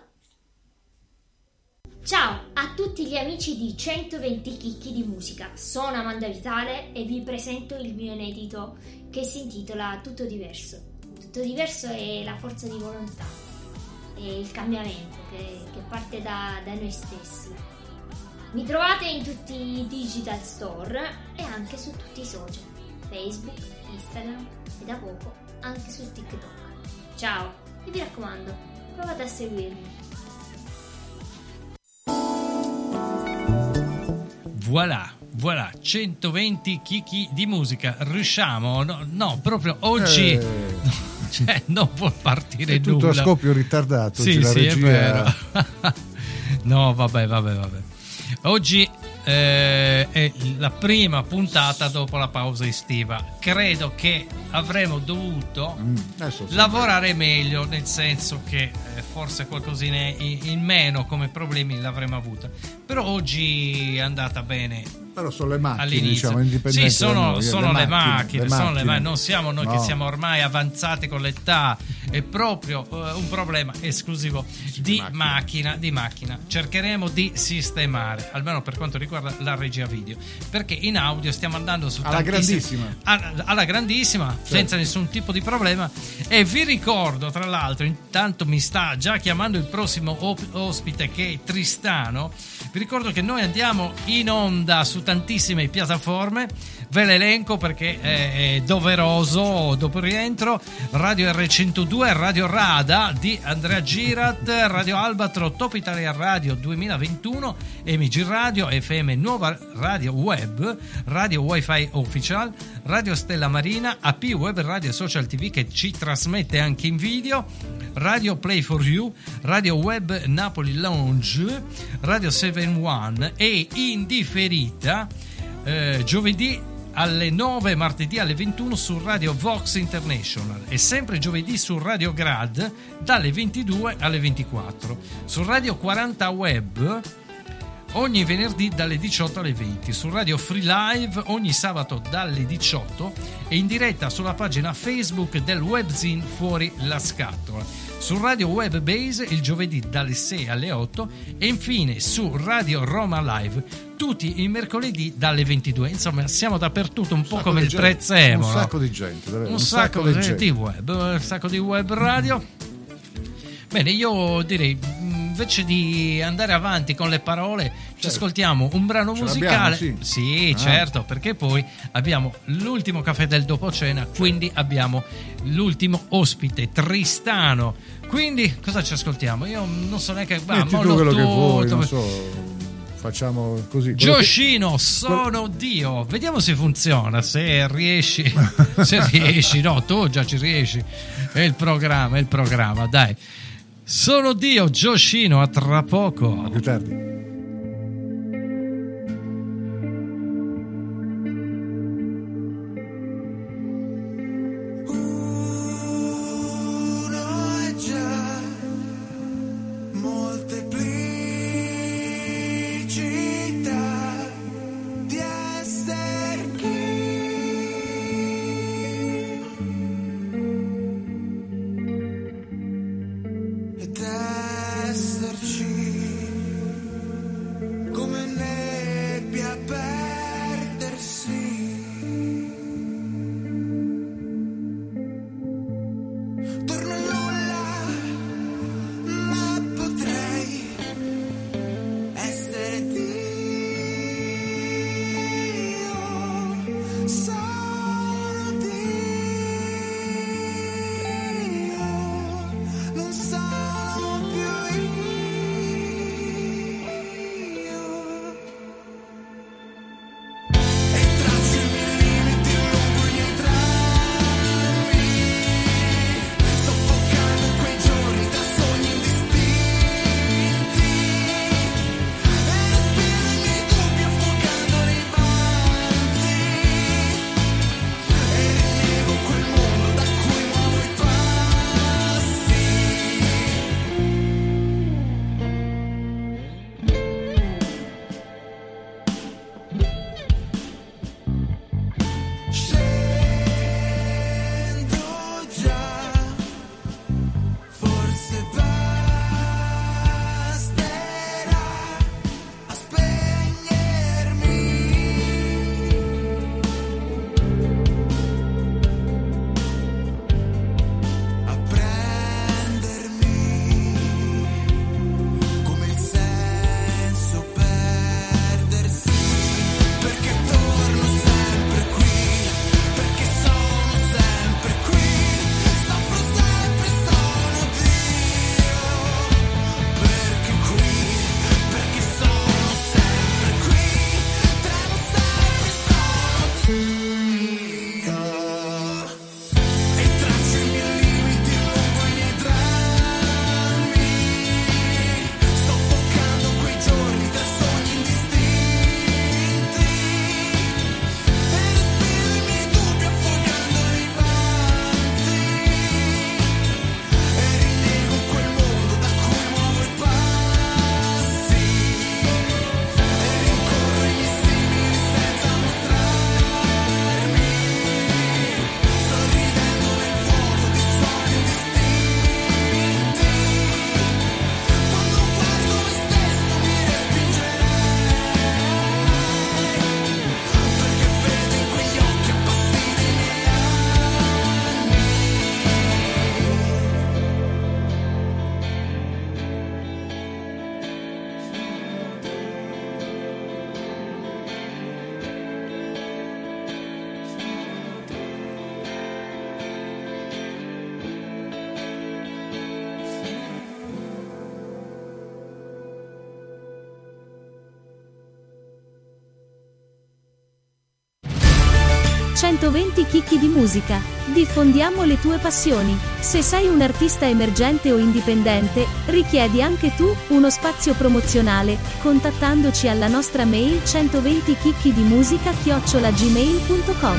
Ciao a tutti gli amici di 120 chicchi di musica, sono Amanda Vitale e vi presento il mio inedito che si intitola Tutto diverso. Tutto diverso è la forza di volontà, è il cambiamento che parte da noi stessi. Mi trovate in tutti i digital store e anche su tutti i social, Facebook, Instagram e da poco anche su TikTok. Ciao e vi raccomando, provate a seguirmi. Voilà, 120 chicchi di musica. Riusciamo? No, proprio oggi non può partire tutto nulla. Tutto a scoppio ritardato. Sì, la regia... è vero. No, vabbè. Oggi è la prima puntata dopo la pausa estiva. Credo che avremmo dovuto lavorare meglio, nel senso che forse qualcosina in meno come problemi l'avremmo avuta, però oggi è andata bene. Però sono le macchine, all'inizio, diciamo, indipendenti. Sì, sono le macchine. Non siamo noi che No. siamo ormai avanzati con l'età, è proprio un problema esclusivo di macchina. Cercheremo di sistemare, almeno per quanto riguarda la regia video, perché in audio stiamo andando su alla grandissima, certo, senza nessun tipo di problema. E vi ricordo, tra l'altro, intanto mi sta già chiamando il prossimo ospite, che è Tristano. Vi ricordo che noi andiamo in onda su tantissime piattaforme, ve l'elenco perché è doveroso dopo il rientro: Radio R102, Radio Rada di Andrea Girat, Radio Albatro, Top Italia Radio 2021, MG Radio, FM Nuova Radio Web, Radio Wi-Fi Official, Radio Stella Marina, AP Web Radio Social TV che ci trasmette anche in video, Radio Play for You, Radio Web Napoli Lounge, Radio 7-One e in differita giovedì alle 9, martedì alle 21 su Radio Vox International e sempre giovedì su Radio Grad dalle 22 alle 24, su Radio 40 Web ogni venerdì dalle 18 alle 20, su Radio Free Live ogni sabato dalle 18 e in diretta sulla pagina Facebook del webzine Fuori la Scatola, su Radio Web Base il giovedì dalle 6 alle 8 e infine su Radio Roma Live tutti i mercoledì dalle 22. Insomma, siamo dappertutto, un po' come il Prezzemolo. Un sacco di gente, davvero. Un sacco di web, un sacco di web radio. Bene, io direi, invece di andare avanti con le parole, ci ascoltiamo un brano musicale. Sì, certo, perché poi abbiamo l'ultimo caffè del dopo cena, quindi abbiamo l'ultimo ospite, Tristano. Quindi cosa ci ascoltiamo? Io non so neanche. Metti tu quello che vuoi, non so. Facciamo così. Gioschino, sono Dio. Vediamo se funziona, se riesci. Se riesci, no, tu già ci riesci. È il programma, dai. Sono Dio, Gioschino, a tra poco. A più tardi. Esserci 120 chicchi di musica. Diffondiamo le tue passioni. Se sei un artista emergente o indipendente, richiedi anche tu uno spazio promozionale, contattandoci alla nostra mail 120chicchidimusica@gmail.com.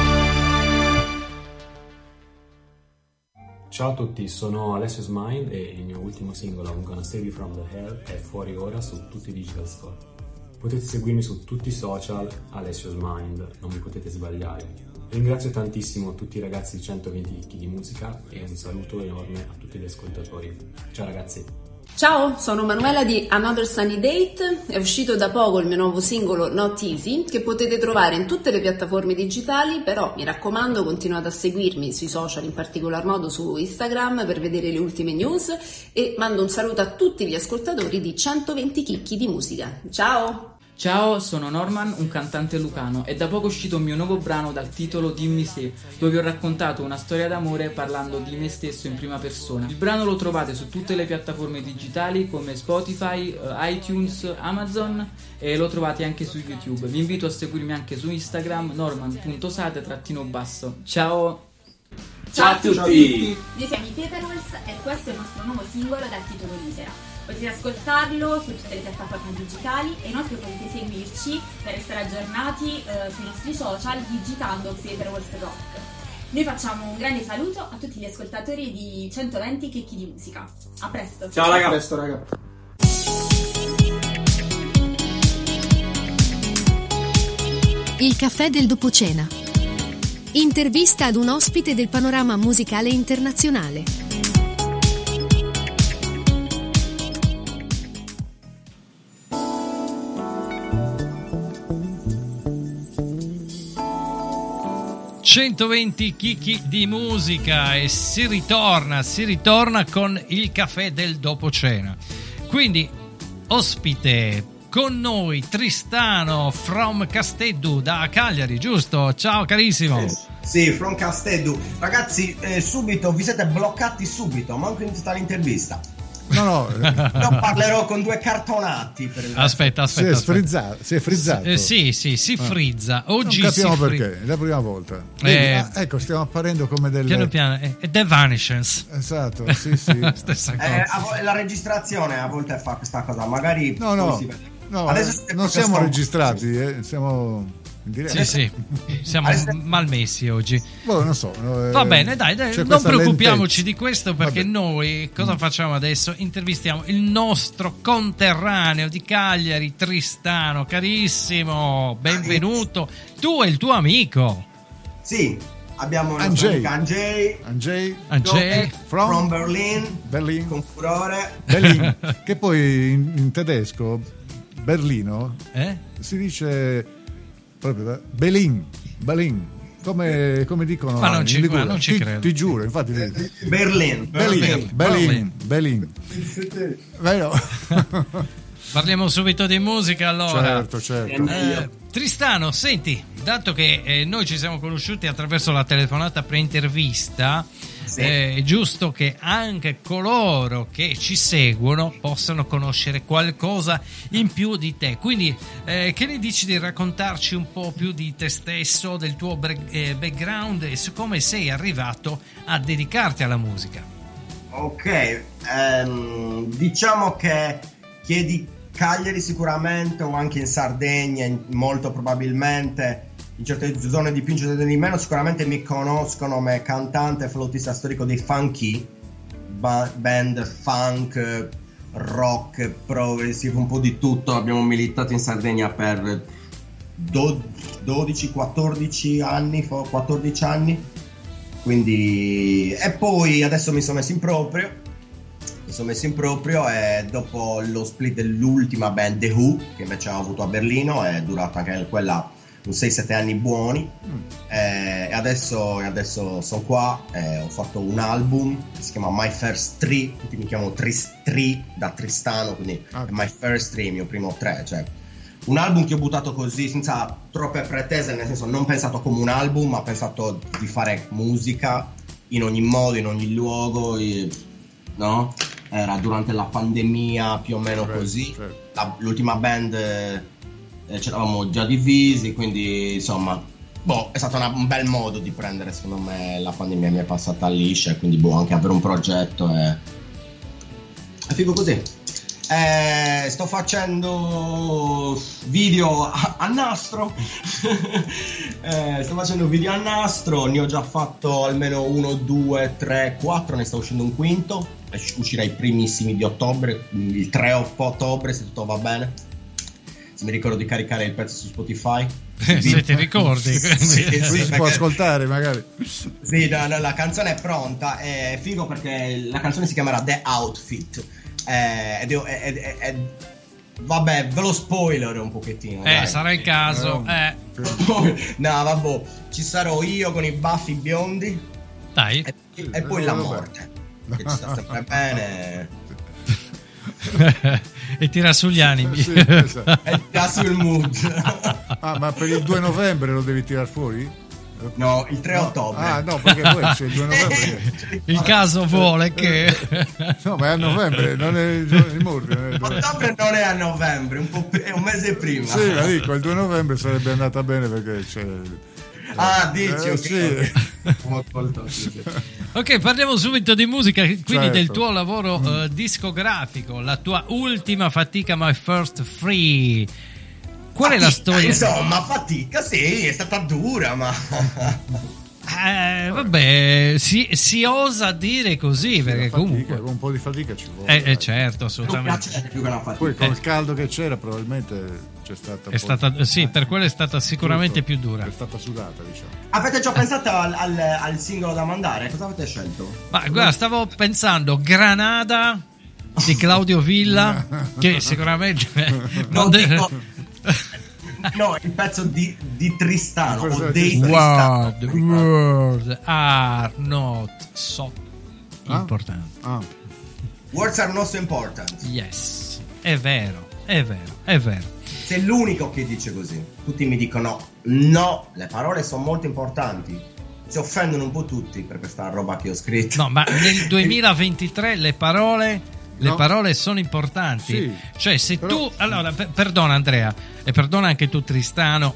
Ciao a tutti, sono Alessio's Mind e il mio ultimo singolo I'm Gonna Save You From The Hell è fuori ora su tutti i digital store. Potete seguirmi su tutti i social, Alessio's Mind, non mi potete sbagliare. Ringrazio tantissimo tutti i ragazzi di 120 chicchi di musica e un saluto enorme a tutti gli ascoltatori. Ciao ragazzi! Ciao, sono Manuela di Another Sunny Date, è uscito da poco il mio nuovo singolo Not Easy che potete trovare in tutte le piattaforme digitali, però mi raccomando continuate a seguirmi sui social, in particolar modo su Instagram per vedere le ultime news, e mando un saluto a tutti gli ascoltatori di 120 chicchi di musica. Ciao! Ciao, sono Norman, un cantante lucano. È da poco uscito un mio nuovo brano dal titolo Dimmi se, dove vi ho raccontato una storia d'amore parlando di me stesso in prima persona. Il brano lo trovate su tutte le piattaforme digitali come Spotify, iTunes, Amazon, e lo trovate anche su YouTube. Vi invito a seguirmi anche su Instagram, norman.sate_basso. Ciao! Ciao a tutti! Noi siamo i Paperwolves e questo è il nostro nuovo singolo dal titolo Misera. Potete ascoltarlo su tutte le piattaforme digitali e inoltre potete seguirci per restare aggiornati sui nostri social digitando Paperwolves Rock. Noi facciamo un grande saluto a tutti gli ascoltatori di 120 chicchi di musica. A presto! Ciao raga! A presto raga! Il caffè del dopocena. Intervista ad un ospite del panorama musicale internazionale. «120 chicchi di musica» e si ritorna con il caffè del dopocena. Quindi ospite con noi Tristano from Casteddu da Cagliari, giusto? Ciao carissimo. Sì, from Casteddu. Ragazzi, subito vi siete bloccati subito, manco in tutta l'intervista. No. Io parlerò con due cartonati per il Aspetta. Si è frizzato. Sì, si frizza. Oggi non capiamo si perché, è la prima volta. Ecco, stiamo apparendo come delle... Piano, è The Vanishings. Esatto, sì. Stessa cosa. La registrazione a volte fa questa cosa, magari... No, adesso non siamo registrati, siamo... Sì, siamo malmessi oggi. Non so. Va bene, dai, non preoccupiamoci di questo, perché noi cosa facciamo adesso? Intervistiamo il nostro conterraneo di Cagliari, Tristano, carissimo, benvenuto. Tu e il tuo amico. Sì, abbiamo il nostro amico Andrzej from Berlin, con furore. Berlin, che poi in tedesco Berlino si dice proprio Berlin, come dicono. Ma non ci credo. Ti giuro, infatti. Berlin. Vero? Parliamo subito di musica allora. Certo. Tristano, senti, dato che noi ci siamo conosciuti attraverso la telefonata pre-intervista, è giusto che anche coloro che ci seguono possano conoscere qualcosa in più di te. Quindi che ne dici di raccontarci un po' più di te stesso, del tuo background e su come sei arrivato a dedicarti alla musica? Ok, diciamo che chiedi Cagliari sicuramente, o anche in Sardegna molto probabilmente, in certe zone di più, in certe di meno, sicuramente mi conoscono come cantante e flautista storico dei Funky, band funk, rock, progressive, un po' di tutto. Abbiamo militato in Sardegna per 12-14 anni, 14 anni, quindi, e poi adesso mi sono messo in proprio e dopo lo split dell'ultima band The Who, che invece ho avuto a Berlino, è durata anche quella un 6-7 anni buoni, e adesso sono qua, ho fatto un album che si chiama My First Three, tutti mi chiamano Tri da Tristano, quindi My First Three, il mio primo 3, cioè un album che ho buttato così senza troppe pretese, nel senso non pensato come un album, ma pensato di fare musica in ogni modo, in ogni luogo, no? Era durante la pandemia più o meno così. L'ultima band ci eravamo già divisi, quindi insomma è stato un bel modo di prendere, secondo me, la pandemia mi è passata liscia, quindi anche avere un progetto è figo così. Sto facendo video a nastro. Sto facendo video a nastro, ne ho già fatto almeno 1, 2, 3, 4, ne sta uscendo un quinto, uscirà i primissimi di ottobre, il 3 ottobre se tutto va bene, se mi ricordo di caricare il pezzo su Spotify. Se ti ricordi, si può ascoltare magari. Sì, la canzone è pronta, è figo perché la canzone si chiamerà The Outfit. Vabbè, ve lo spoiler un pochettino. Sarà il caso. No, vabbè, ci sarò io con i baffi biondi. Dai. E poi la morte, che ci sta sempre bene. E tira sugli animi. Sì, esatto. E tira sul mood. Ma per il 2 novembre lo devi tirar fuori? No, il 3 ottobre. No, perché poi c'è il 2 novembre. Il caso vuole che... No, ma è a novembre, non è il giorno di morte. Ottobre non è a novembre, è un mese prima. Sì, la dico, il 2 novembre sarebbe andata bene perché c'è... dici, ok. Sì. Ok, parliamo subito di musica, quindi certo. del tuo lavoro discografico, la tua ultima fatica, My First Free. Qual è la storia? Insomma, fatica, sì, è stata dura, ma... vabbè, si osa dire così, perché fatica, comunque con un po' di fatica ci vuole. certo, assolutamente. Poi con il caldo che c'era probabilmente c'è stata sì, per quello è stata sicuramente più dura. È stata sudata, diciamo. Avete già pensato al singolo da mandare? Cosa avete scelto? Ma guarda, stavo pensando Granada di Claudio Villa, che sicuramente no, il pezzo di Tristano o dei Tristano. Tristano. Words are not so important. Words are not so important. Yes, è vero. Sei l'unico che dice così. Tutti mi dicono no, le parole sono molto importanti. Si offendono un po' tutti per questa roba che ho scritto. No, ma nel 2023 le parole sono importanti. Sì, cioè, se tu... Allora, perdona Andrea, e perdona anche tu Tristano,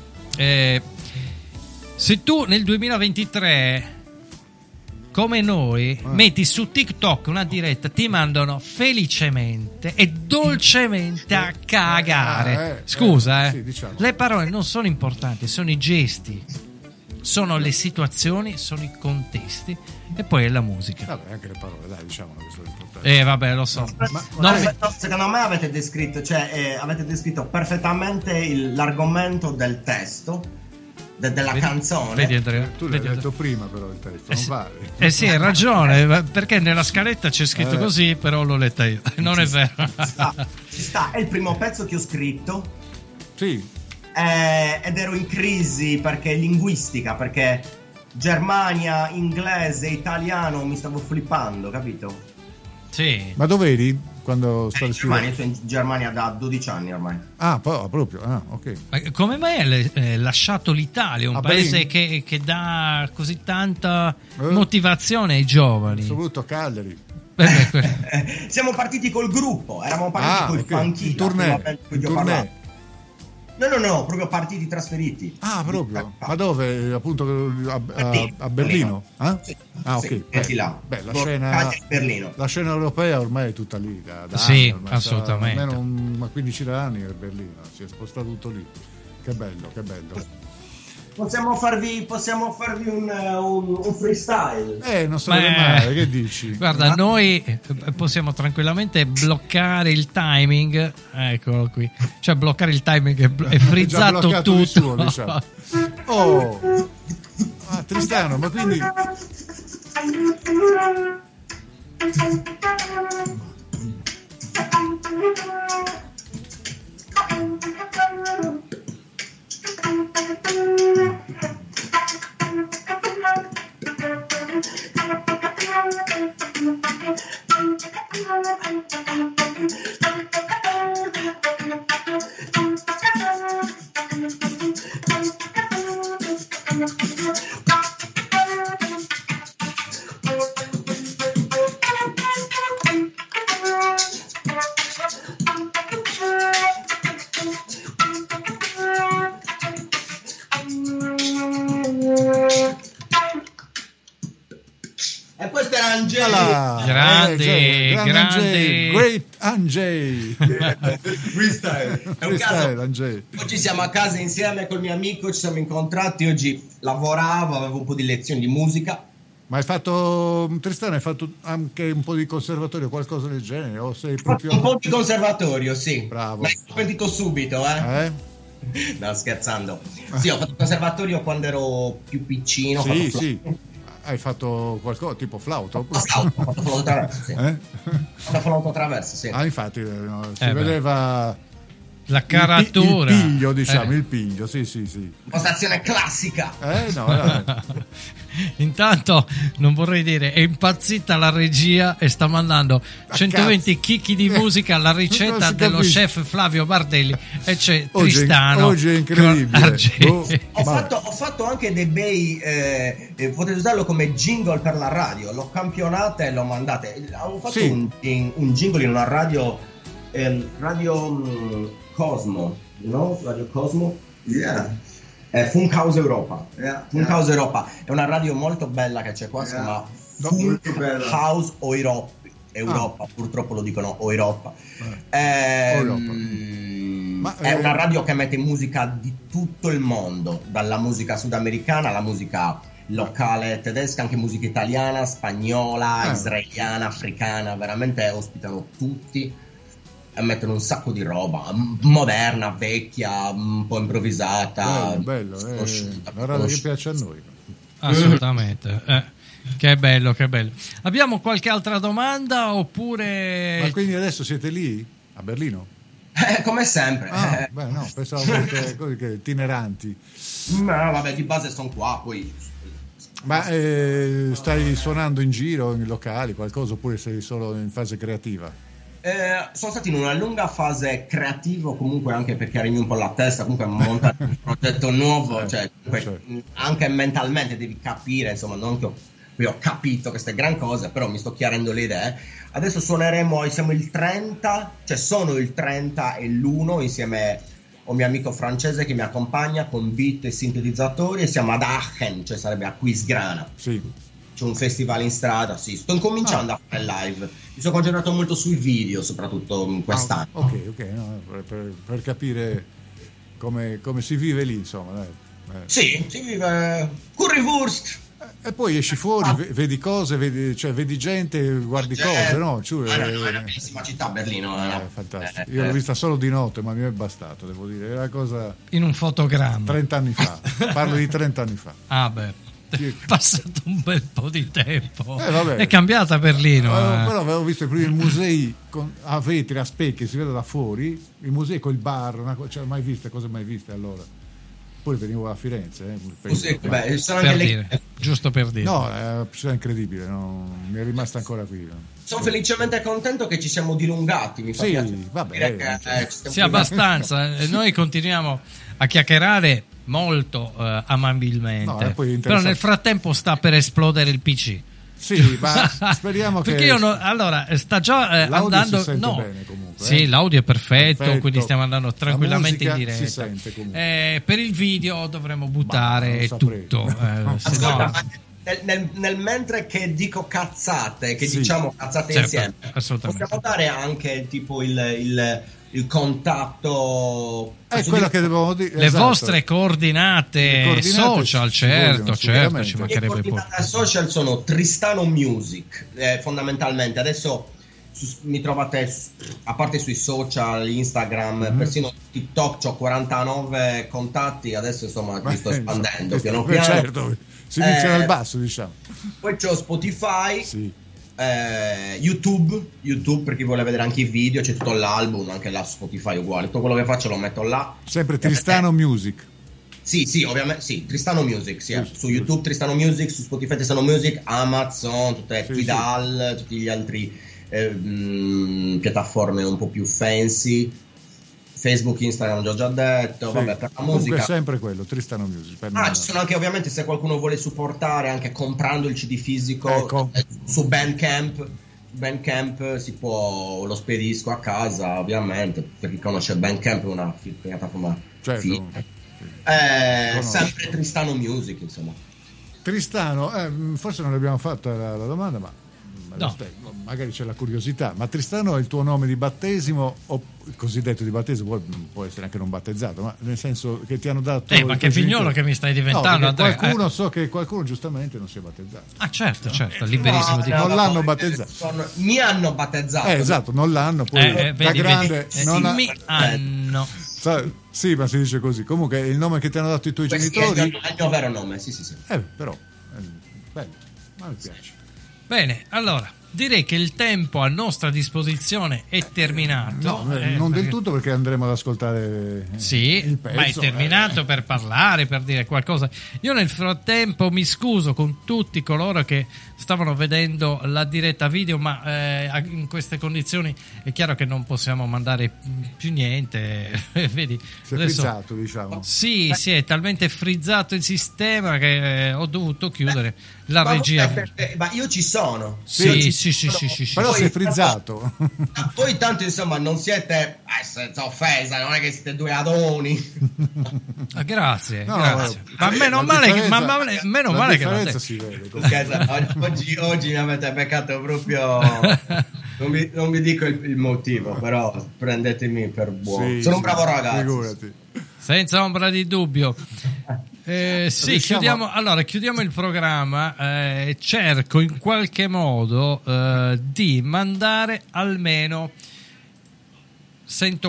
se tu nel 2023, come noi, metti su TikTok una diretta, ti mandano felicemente e dolcemente a cagare. Scusa, sì, diciamo. Le parole non sono importanti, sono i gesti, sono le situazioni, sono i contesti e poi è la musica. Vabbè, anche le parole, dai, diciamo che sono importanti. Vabbè, lo so. Secondo me avete descritto perfettamente l'argomento del testo, della canzone. Vedi Andrea? Tu l'hai detto prima però il testo, non vale. Sì, hai ragione, perché nella scaletta c'è scritto così, però l'ho letta io. Non è vero. Ci sta, è il primo pezzo che ho scritto. Sì. Ed ero in crisi perché linguistica, perché Germania, inglese, italiano mi stavo flippando, capito? Sì. Ma dove eri quando stavi scrivendo? Sono in Germania da 12 anni ormai. Proprio, ok. Ma come mai hai lasciato l'Italia, un paese che dà così tanta motivazione ai giovani? Soprattutto Cagliari. Siamo partiti col gruppo, eravamo partiti col Funky. Il tournée. No, proprio partiti trasferiti. Proprio? Ma dove? Appunto a Berlino? Sì. Ok. Sì, là. Beh, Berlino. la scena europea ormai è tutta lì. Da sì, anni, assolutamente. Almeno una quindicina d'anni è Berlino, si è spostato tutto lì. Che bello. Possiamo farvi un freestyle. Non sarebbe male, che dici? Guarda, noi possiamo tranquillamente bloccare il timing. Eccolo qui. Cioè, bloccare il timing è frizzato tutto. Suo, diciamo. Tristano, ma quindi... E questo era Angel. Grande. Great Angel. Freestyle. È un caso. Angel. Oggi siamo a casa insieme col mio amico, ci siamo incontrati. Oggi lavoravo, avevo un po' di lezioni di musica. Ma Tristano, hai fatto anche un po' di conservatorio, qualcosa del genere? O sei proprio... Un po' di conservatorio, sì. Bravo. Ma ho pentito subito, No, scherzando. Sì, ho fatto conservatorio quando ero più piccino. Sì. Hai fatto qualcosa tipo flauto? Ho fatto flauto traverso, sì. Ho fatto flauto traverso, sì. Infatti si vedeva la caratura. Il piglio, diciamo, il piglio, sì. Postazione classica. No. Intanto non vorrei dire, è impazzita la regia e sta mandando 120 chicchi di musica alla ricetta dello chef Flavio Bardelli e c'è Tristano. Oggi è incredibile. Ho fatto anche dei bei potete usarlo come jingle per la radio, l'ho campionata e l'ho mandata. Avevo fatto un jingle in una radio Cosmo, Radio Cosmo? Yeah. Funkhaus Europa. Funkhaus Europa è una radio molto bella che c'è qua, si chiama Funkhaus Europa, purtroppo lo dicono Europa. È una radio che mette musica di tutto il mondo, dalla musica sudamericana alla musica locale tedesca, anche musica italiana, spagnola, israeliana, africana, veramente ospitano tutti. E mettono un sacco di roba moderna, vecchia, un po' improvvisata. Bello, una radio che piace a noi. Assolutamente. Che bello. Abbiamo qualche altra domanda oppure... Ma quindi adesso siete lì? A Berlino? Come sempre. No, pensavo foste cose che itineranti. No, vabbè, di base sono qua, poi... Ma stai suonando in giro, in locali, qualcosa, oppure sei solo in fase creativa? Sono stato in una lunga fase creativa, comunque anche per chiarirmi un po' la testa, comunque montare un progetto nuovo, cioè anche mentalmente devi capire, insomma, non che ho capito queste gran cose, però mi sto chiarendo le idee. Adesso suoneremo, siamo il 30, cioè sono il 30 e l'1 insieme a un mio amico francese che mi accompagna con beat e sintetizzatori e siamo ad Aachen, cioè sarebbe a Quisgrana. Sì. C'è un festival in strada, sì, sto incominciando a fare live. Mi sono concentrato molto sui video, soprattutto in quest'anno. Ok, no, per capire come si vive lì, insomma. Dai. Sì, si vive currywurst. E poi esci fuori, vedi cose, vedi gente, guardi cose, no? È una bellissima città, Berlino. Fantastico. Io l'ho vista solo di notte, ma mi è bastato, devo dire. È una cosa... In un fotogramma. 30 anni fa. Parlo di 30 anni fa. È passato un bel po' di tempo. Vabbè. È cambiata Berlino. Però avevo visto i primi musei a vetri, a specchi, si vede da fuori. I musei con il bar, cose mai viste allora. Poi venivo a Firenze. Giusto per dire. No, è incredibile, mi è rimasta ancora qui. Sono felicemente contento che ci siamo dilungati. Mi fa piacere. Vabbè. Sì, abbastanza. Noi continuiamo a chiacchierare molto amabilmente, però nel frattempo sta per esplodere il PC. Sì, ma speriamo che... Perché allora sta già l'audio andando... si sente bene comunque. Sì, l'audio è perfetto, quindi stiamo andando tranquillamente in diretta. Si sente comunque. Per il video dovremo buttare tutto. Nel mentre che dico cazzate, che diciamo cazzate insieme, possiamo dare anche tipo il contatto, è quello che devo dire, le vostre coordinate social, certo, ci mancherebbe poi. Le social sono Tristano Music, fondamentalmente. Adesso mi trovate a parte sui social, Instagram, persino TikTok, c'ho 49 contatti, adesso insomma mi sto espandendo piano piano. Certo, si inizia dal basso, diciamo. Poi c'ho Spotify, YouTube per chi vuole vedere anche i video, c'è tutto l'album, anche là su Spotify uguale, tutto quello che faccio lo metto là. Sempre Tristano Music. Sì, ovviamente, sì, Tristano Music, sì, su YouTube Tristano Music, su Spotify Tristano Music, Amazon, tutte Tidal, tutti gli altri piattaforme un po' più fancy, Facebook, Instagram, l'ho già detto, vabbè, per la musica. Comunque sempre quello, Tristano Music. Ci sono anche, ovviamente, se qualcuno vuole supportare anche comprando il CD fisico, su Bandcamp si può, lo spedisco a casa, ovviamente, per chi conosce Bandcamp è una piattaforma sempre Tristano Music, insomma. Tristano, forse non abbiamo fatto la domanda, ma no. Magari c'è la curiosità, ma Tristano è il tuo nome di battesimo o il cosiddetto di battesimo, può essere anche non battezzato, ma nel senso che ti hanno dato ma che figliolo che mi stai diventando, Andrea. Qualcuno so che qualcuno giustamente non si è battezzato. Certo, liberissimo di non l'hanno battezzato. Mi hanno battezzato. Esatto, non l'hanno, poi da grande mi hanno. Sì, ma si dice così. Comunque il nome che ti hanno dato i tuoi genitori è il mio vero nome, sì. Però bello, ma mi piace. Bene, allora direi che il tempo a nostra disposizione è terminato. Non del tutto, perché andremo ad ascoltare il pezzo. Ma è terminato per parlare, per dire qualcosa. Io nel frattempo mi scuso con tutti coloro che stavano vedendo la diretta video, ma in queste condizioni è chiaro che non possiamo mandare più niente. Vedi, si è frizzato, diciamo. Sì, è talmente frizzato il sistema che ho dovuto chiudere la regia. Ma io ci sono. Sì. Però si è frizzato. Voi tanto insomma non siete senza offesa, non è che siete due adoni. Grazie. Ma meno male che l'ho detto. Si vede. Oggi mi avete beccato proprio. Non vi dico il motivo, però prendetemi per buono. Sono un bravo ragazzo. Figurati. Senza ombra di dubbio. Chiudiamo il programma. Cerco in qualche modo di mandare almeno. Sento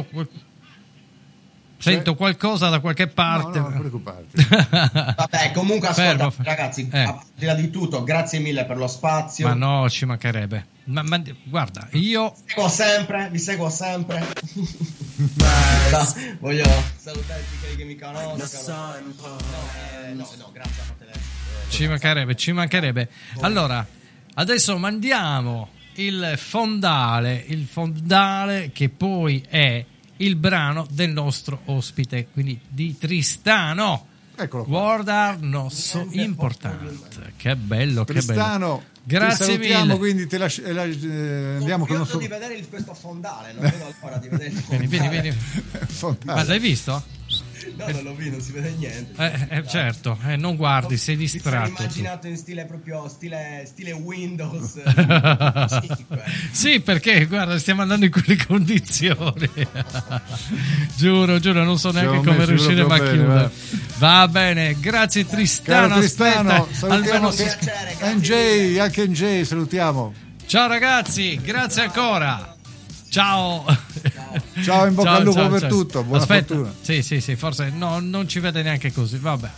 qualcosa da qualche parte. No, non preoccuparti. Vabbè, comunque ascolta, ragazzi, al di là di tutto, grazie mille per lo spazio. Ma no, ci mancherebbe. Ma guarda, io vi seguo sempre. Voglio salutare tutti quelli che mi conoscono. No, grazie a te. Ci mancherebbe. Allora, adesso mandiamo il fondale che poi è il brano del nostro ospite, quindi di Tristano. Eccolo qua. Word Are Not So Important. Che bello, Tristano, che bello. Grazie ti salutiamo, mille. Quindi andiamo con il nostro. Di vedere questo fondale, non vedo ancora di vedere. Vieni. Ma l'hai visto? No, non l'ho visto, non si vede niente. Certo, non guardi, sei distratto. Mi sono immaginato in stile Windows. Sì, perché guarda, stiamo andando in quelle condizioni. giuro, non so neanche come riuscire a chiudere. Va bene, grazie Tristano. Caro Tristano, salutiamo piacere, anche NJ, salutiamo. Ciao ragazzi, grazie ancora. Ciao, in bocca al lupo per tutto. Buona fortuna. Sì, forse non ci vede neanche così. Vabbè.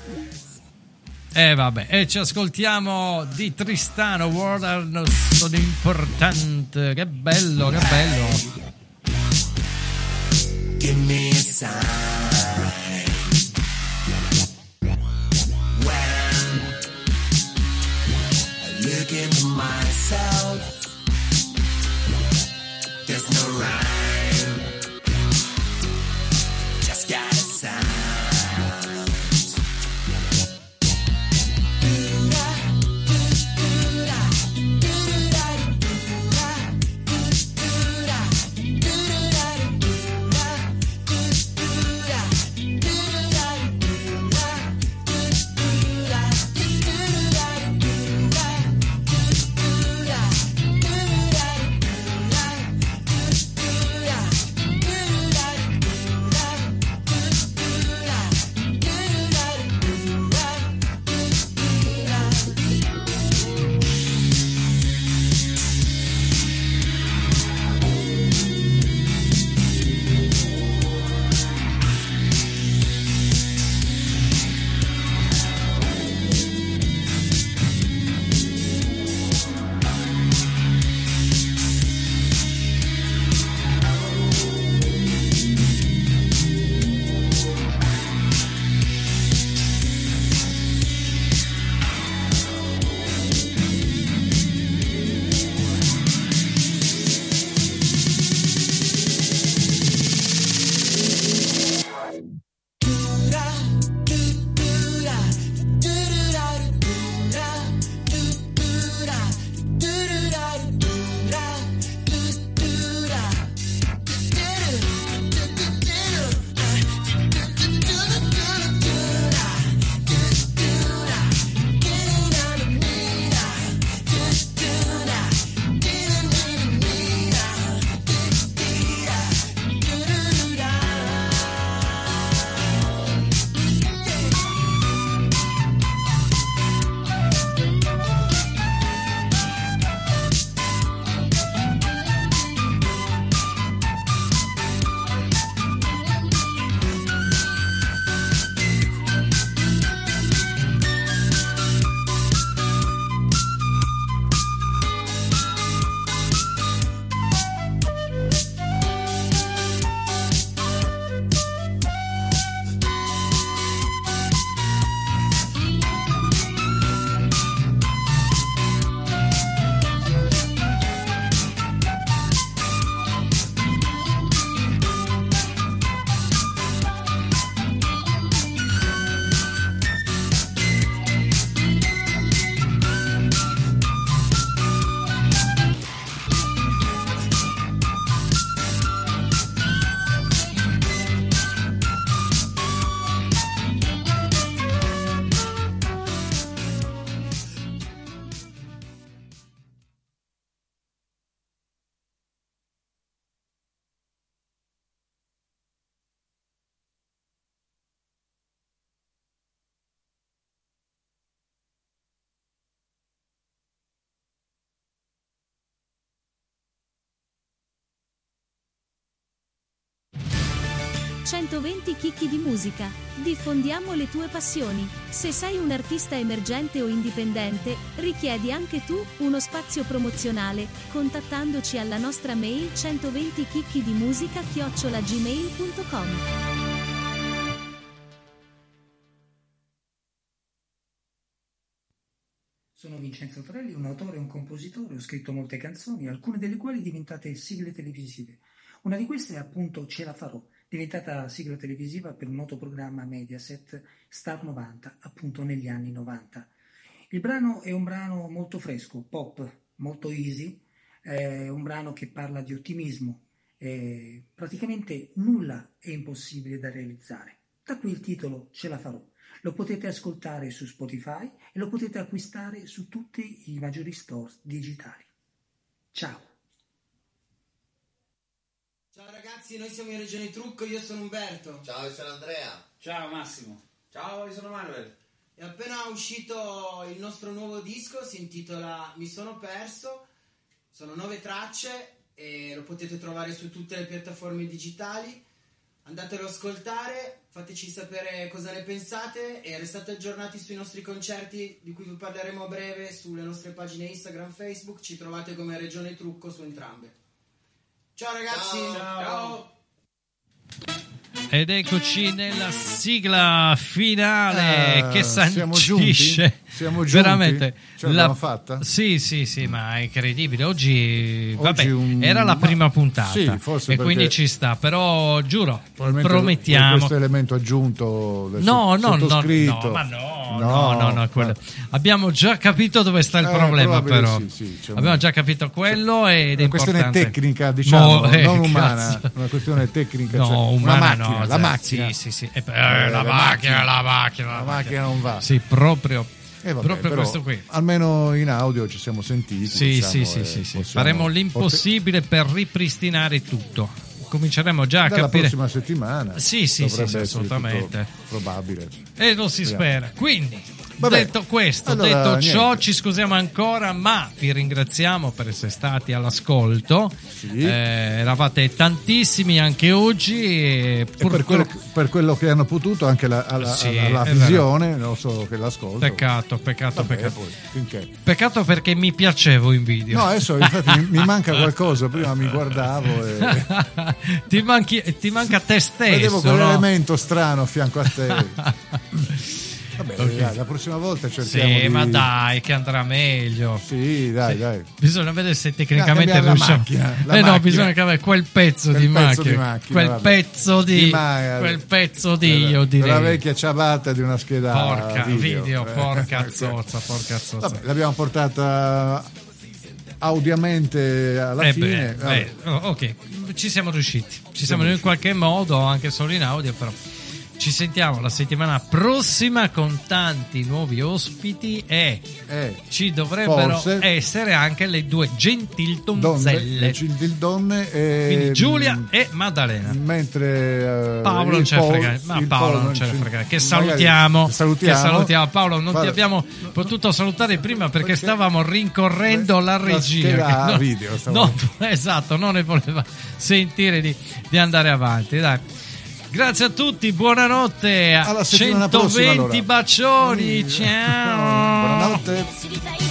E ci ascoltiamo di Tristano, Word Are Not So Important. Che bello. Give me a sign when I look into myself. There's no rhyme, just got a sound. 120 chicchi di musica. Diffondiamo le tue passioni. Se sei un artista emergente o indipendente, richiedi anche tu uno spazio promozionale, contattandoci alla nostra mail 120chicchidimusica@gmail.com. Sono Vincenzo Torelli, un autore e un compositore, ho scritto molte canzoni, alcune delle quali diventate sigle televisive. Una di queste è appunto Ce la farò, diventata sigla televisiva per un noto programma Mediaset, Star 90, appunto negli anni 90. Il brano è un brano molto fresco, pop, molto easy, è un brano che parla di ottimismo, praticamente nulla è impossibile da realizzare. Da qui il titolo Ce la farò. Lo potete ascoltare su Spotify e lo potete acquistare su tutti i maggiori store digitali. Ciao! Ciao ragazzi, noi siamo in Regione Trucco, io sono Umberto. Ciao, io sono Andrea. Ciao Massimo. Ciao, io sono Manuel. È appena uscito il nostro nuovo disco, si intitola Mi sono perso, sono 9 tracce e lo potete trovare su tutte le piattaforme digitali. Andatelo ad ascoltare, fateci sapere cosa ne pensate e restate aggiornati sui nostri concerti di cui vi parleremo a breve sulle nostre pagine Instagram, Facebook, ci trovate come Regione Trucco su entrambe. Ciao ragazzi! Ciao! Ed eccoci nella sigla finale che Siamo sancisce giunti? veramente Ce l'abbiamo fatta? Sì, ma è incredibile. Oggi vabbè, era la prima puntata, sì, forse e quindi perché ci sta, però giuro, promettiamo questo elemento aggiunto del no, sottoscritto. ma no, quello. Abbiamo già capito dove sta il problema, però sì, abbiamo già capito quello ed è una questione importante. tecnica, diciamo, non umana, cazzo. una questione tecnica, No, cioè, umana la macchina. Sì. La macchina non va. Sì, proprio Vabbè, però, questo qui. Almeno in audio ci siamo sentiti. Sì. Possiamo, Faremo l'impossibile per ripristinare tutto. Cominceremo già a dalla capire. Prossima settimana. Sì, assolutamente. Probabile. E lo si spera. Quindi, vabbè, detto questo, allora, detto ciò, niente. ci scusiamo ancora, ma vi ringraziamo per essere stati all'ascolto. Sì. Eravate tantissimi anche oggi. E per quello che hanno potuto, anche alla visione, non solo che l'ascolto. Peccato. Vabbè, poi, finché. Peccato perché mi piacevo in video. No, adesso infatti mi manca qualcosa. Prima mi guardavo e ti manca te stesso. vedevo no? quell'elemento strano a fianco a te. Vabbè, dai, la prossima volta cerchiamo ma dai, che andrà meglio. Sì, dai. Bisogna vedere se tecnicamente la riusciamo. macchina. Bisogna cambiare quel pezzo di macchina. Quel pezzo di io direi. La vecchia ciabatta di una scheda porca video. porca zozza. Vabbè, l'abbiamo portata audiamente alla fine. Ok, ci siamo riusciti. In qualche modo, anche solo in audio, però. Ci sentiamo la settimana prossima con tanti nuovi ospiti e ci dovrebbero essere anche le due gentildonzelle. Gentildonne quindi Giulia e Maddalena. Mentre Paolo non ce ne frega. Ma Paolo non ce ne frega. Che salutiamo. Paolo, non ti abbiamo potuto salutare prima perché stavamo rincorrendo la regia. Video, esatto, non ne voleva sentire di andare avanti. Dai. Grazie a tutti, buonanotte. Alla 120 prossima, allora. bacioni, ciao. Buonanotte.